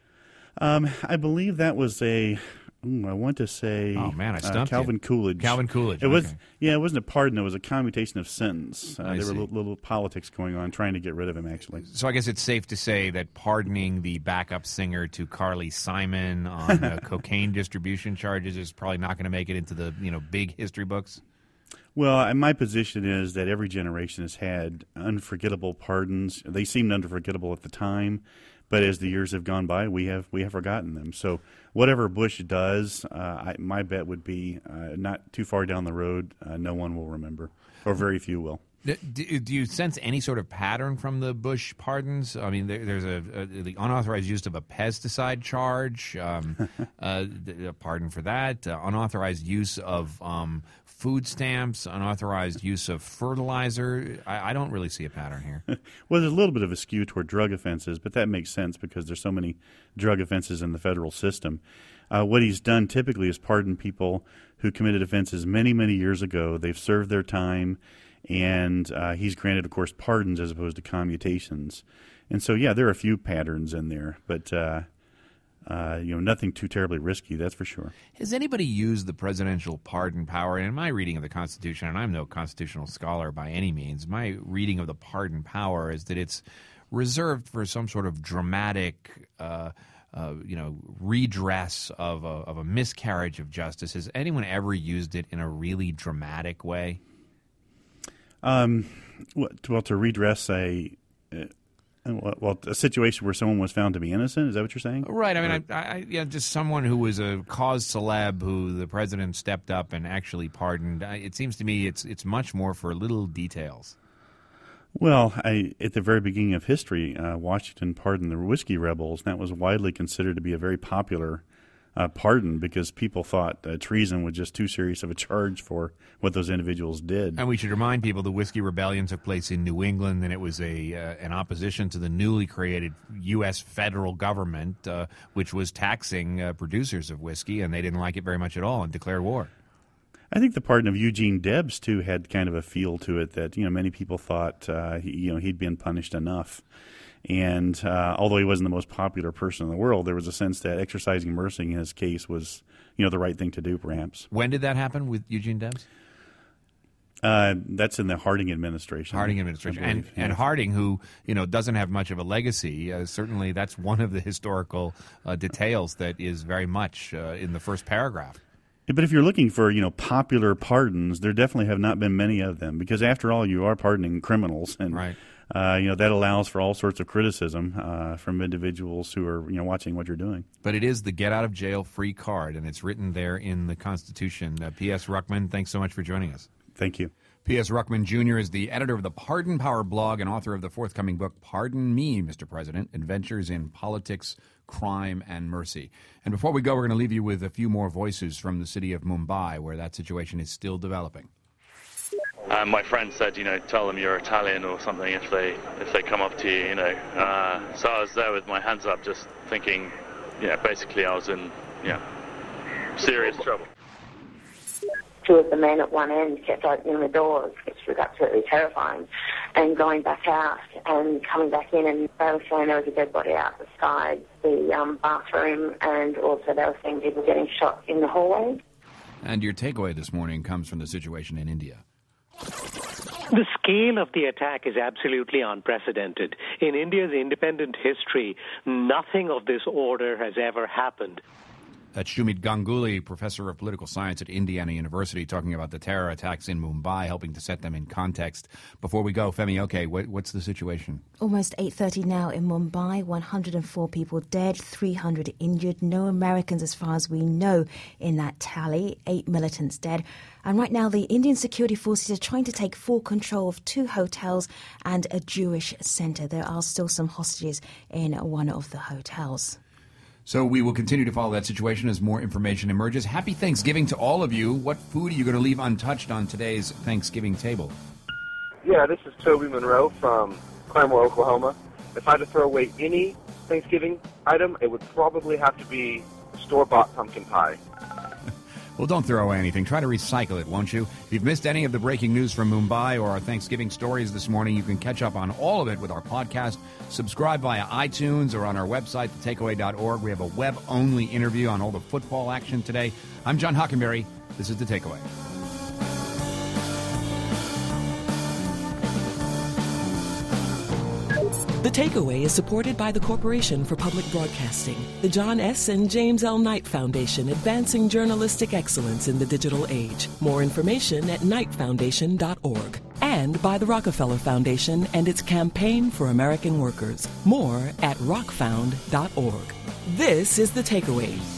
Um, I believe that was a... Ooh, I want to say oh, man, I stumped uh, Calvin you. Coolidge. Calvin Coolidge. It was, okay. yeah, it wasn't a pardon. It was a commutation of sentence. Uh, I there see. were little, little politics going on, trying to get rid of him, actually. So I guess it's safe to say that pardoning the backup singer to Carly Simon on uh, cocaine distribution charges is probably not going to make it into the you know big history books. Well, my position is that every generation has had unforgettable pardons. They seemed unforgettable at the time, but as the years have gone by, we have we have forgotten them. So whatever Bush does, uh, I, my bet would be uh, not too far down the road, uh, no one will remember, or very few will. Do, do you sense any sort of pattern from the Bush pardons? I mean, there, there's a, a the unauthorized use of a pesticide charge, um, uh, a pardon for that, uh, unauthorized use of um, food stamps, unauthorized use of fertilizer. I, I don't really see a pattern here. Well, there's a little bit of a skew toward drug offenses, but that makes sense because there's so many drug offenses in the federal system. Uh, what he's done typically is pardon people who committed offenses many, many years ago. They've served their time. And uh, he's granted, of course, pardons as opposed to commutations. And so, yeah, there are a few patterns in there. But uh, Uh, you know, nothing too terribly risky, that's for sure. Has anybody used the presidential pardon power? And in my reading of the Constitution, and I'm no constitutional scholar by any means, my reading of the pardon power is that it's reserved for some sort of dramatic, uh, uh, you know, redress of a, of a miscarriage of justice. Has anyone ever used it in a really dramatic way? Um, well, to redress a... Uh, Well, a situation where someone was found to be innocent, is that what you're saying? Right. I mean, I, I, yeah, just someone who was a cause celeb who the president stepped up and actually pardoned. It seems to me it's it's much more for little details. Well, I, at the very beginning of history, uh, Washington pardoned the whiskey rebels, and that was widely considered to be a very popular uh, pardon because people thought uh, treason was just too serious of a charge for what those individuals did. And we should remind people the Whiskey Rebellion took place in New England, and it was a uh, an opposition to the newly created U S federal government, uh, which was taxing uh, producers of whiskey, and they didn't like it very much at all and declared war. I think the pardon of Eugene Debs, too, had kind of a feel to it that, you know, many people thought, uh, he, you know, he'd been punished enough. And uh, although he wasn't the most popular person in the world, there was a sense that exercising mercy in his case was, you know, the right thing to do, perhaps. When did that happen with Eugene Debs? Uh, that's in the Harding administration. Harding administration. And, yeah. and Harding, who, you know, doesn't have much of a legacy, uh, certainly that's one of the historical uh, details that is very much uh, in the first paragraph. But if you're looking for, you know, popular pardons, there definitely have not been many of them because, after all, you are pardoning criminals. And, right. Uh, you know, that allows for all sorts of criticism uh, from individuals who are, you know, watching what you're doing. But it is the get-out-of-jail-free card, and it's written there in the Constitution. Uh, P S. Ruckman, thanks so much for joining us. Thank you. P S. Ruckman, Junior is the editor of the Pardon Power blog and author of the forthcoming book, Pardon Me, Mister President, Adventures in Politics, Crime, and Mercy. And before we go, we're going to leave you with a few more voices from the city of Mumbai, where that situation is still developing. Um, my friend said, you know, tell them you're Italian or something if they if they come up to you, you know. Uh, so I was there with my hands up just thinking, you know, basically I was in, you know, serious trouble. Two of the men at one end kept opening the doors, which was absolutely terrifying, and going back out and coming back in, and they were saying there was a dead body outside the um, bathroom, and also they were saying people getting shot in the hallway. And your takeaway this morning comes from the situation in India. The scale of the attack is absolutely unprecedented. In India's independent history, nothing of this order has ever happened. That's Shumit Ganguly, professor of political science at Indiana University, talking about the terror attacks in Mumbai, helping to set them in context. Before we go, Femi, okay, what, what's the situation? Almost eight thirty now in Mumbai, one hundred four people dead, three hundred injured, no Americans as far as we know in that tally, eight militants dead. And right now the Indian security forces are trying to take full control of two hotels and a Jewish centre. There are still some hostages in one of the hotels. So we will continue to follow that situation as more information emerges. Happy Thanksgiving to all of you. What food are you going to leave untouched on today's Thanksgiving table? Yeah, this is Toby Monroe from Claremore, Oklahoma. If I had to throw away any Thanksgiving item, it would probably have to be store-bought pumpkin pie. Well, don't throw away anything. Try to recycle it, won't you? If you've missed any of the breaking news from Mumbai or our Thanksgiving stories this morning, you can catch up on all of it with our podcast. Subscribe via iTunes or on our website, the takeaway dot org. We have a web-only interview on all the football action today. I'm John Hockenberry. This is The Takeaway. The Takeaway is supported by the Corporation for Public Broadcasting, the John S. and James L. Knight Foundation, advancing journalistic excellence in the digital age. More information at knight foundation dot org. And by the Rockefeller Foundation and its Campaign for American Workers. More at rock found dot org. This is The Takeaway.